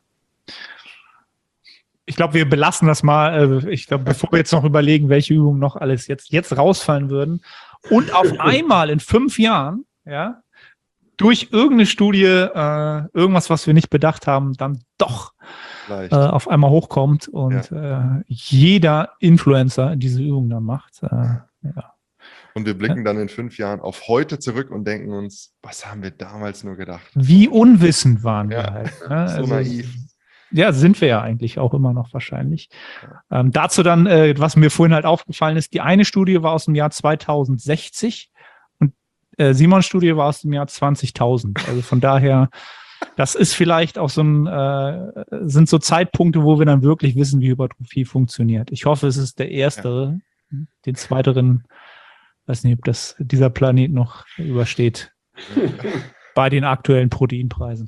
Ich glaube, wir belassen das mal. Ich glaube, bevor wir jetzt noch überlegen, welche Übungen noch alles jetzt rausfallen würden. Und auf einmal in 5 Jahren, ja, durch irgendeine Studie, irgendwas, was wir nicht bedacht haben, dann doch auf einmal hochkommt und jeder Influencer diese Übung dann macht. Ja. Und wir blicken dann in 5 Jahren auf heute zurück und denken uns, was haben wir damals nur gedacht? Wie unwissend waren wir halt. Ne? So naiv. Ja, sind wir ja eigentlich auch immer noch wahrscheinlich. Dazu dann, was mir vorhin halt aufgefallen ist, die eine Studie war aus dem Jahr 2060 und Simons Studie war aus dem Jahr 20.000. Also von daher, das ist vielleicht auch sind so Zeitpunkte, wo wir dann wirklich wissen, wie Hypertrophie funktioniert. Ich hoffe, es ist der erstere. Ja. Den zweiteren, weiß nicht, ob dieser Planet noch übersteht. Bei den aktuellen Proteinpreisen.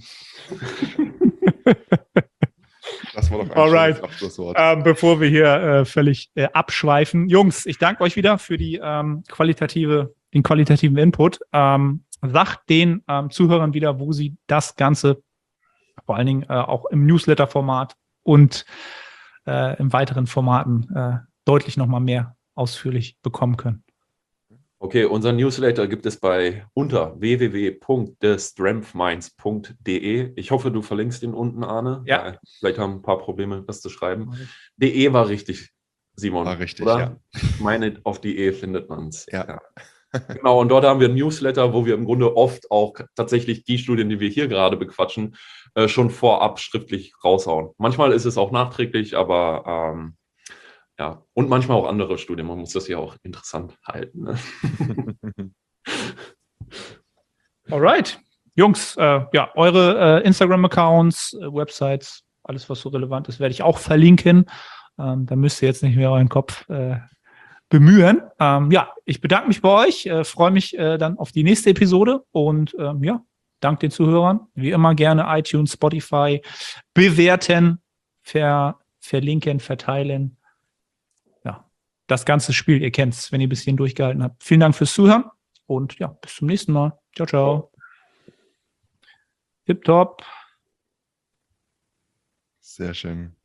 Das war doch ein Alright. Abschlusswort. Bevor wir hier völlig abschweifen. Jungs, ich danke euch wieder für den qualitativen Input. Sagt den Zuhörern wieder, wo sie das Ganze vor allen Dingen auch im Newsletter-Format und in weiteren Formaten deutlich nochmal mehr ausführlich bekommen können. Okay, unser Newsletter gibt es unter www.thestrengthminds.de. Ich hoffe, du verlinkst ihn unten, Arne. Ja. Vielleicht haben ein paar Probleme, das zu schreiben. DE war richtig, Simon. War richtig, oder? ja. Ich meine, auf DE findet man es. Ja. Genau, und dort haben wir ein Newsletter, wo wir im Grunde oft auch tatsächlich die Studien, die wir hier gerade bequatschen, schon vorab schriftlich raushauen. Manchmal ist es auch nachträglich, aber ja, und manchmal auch andere Studien. Man muss das ja auch interessant halten. Ne? Alright. Jungs, eure Instagram-Accounts, Websites, alles, was so relevant ist, werde ich auch verlinken. Da müsst ihr jetzt nicht mehr euren Kopf bemühen. Ich bedanke mich bei euch, freue mich dann auf die nächste Episode und danke den Zuhörern. Wie immer gerne iTunes, Spotify bewerten, verlinken, verteilen. Das ganze Spiel, ihr kennt es, wenn ihr bis hierhin durchgehalten habt. Vielen Dank fürs Zuhören und bis zum nächsten Mal. Ciao, ciao. Tipptopp. Sehr schön.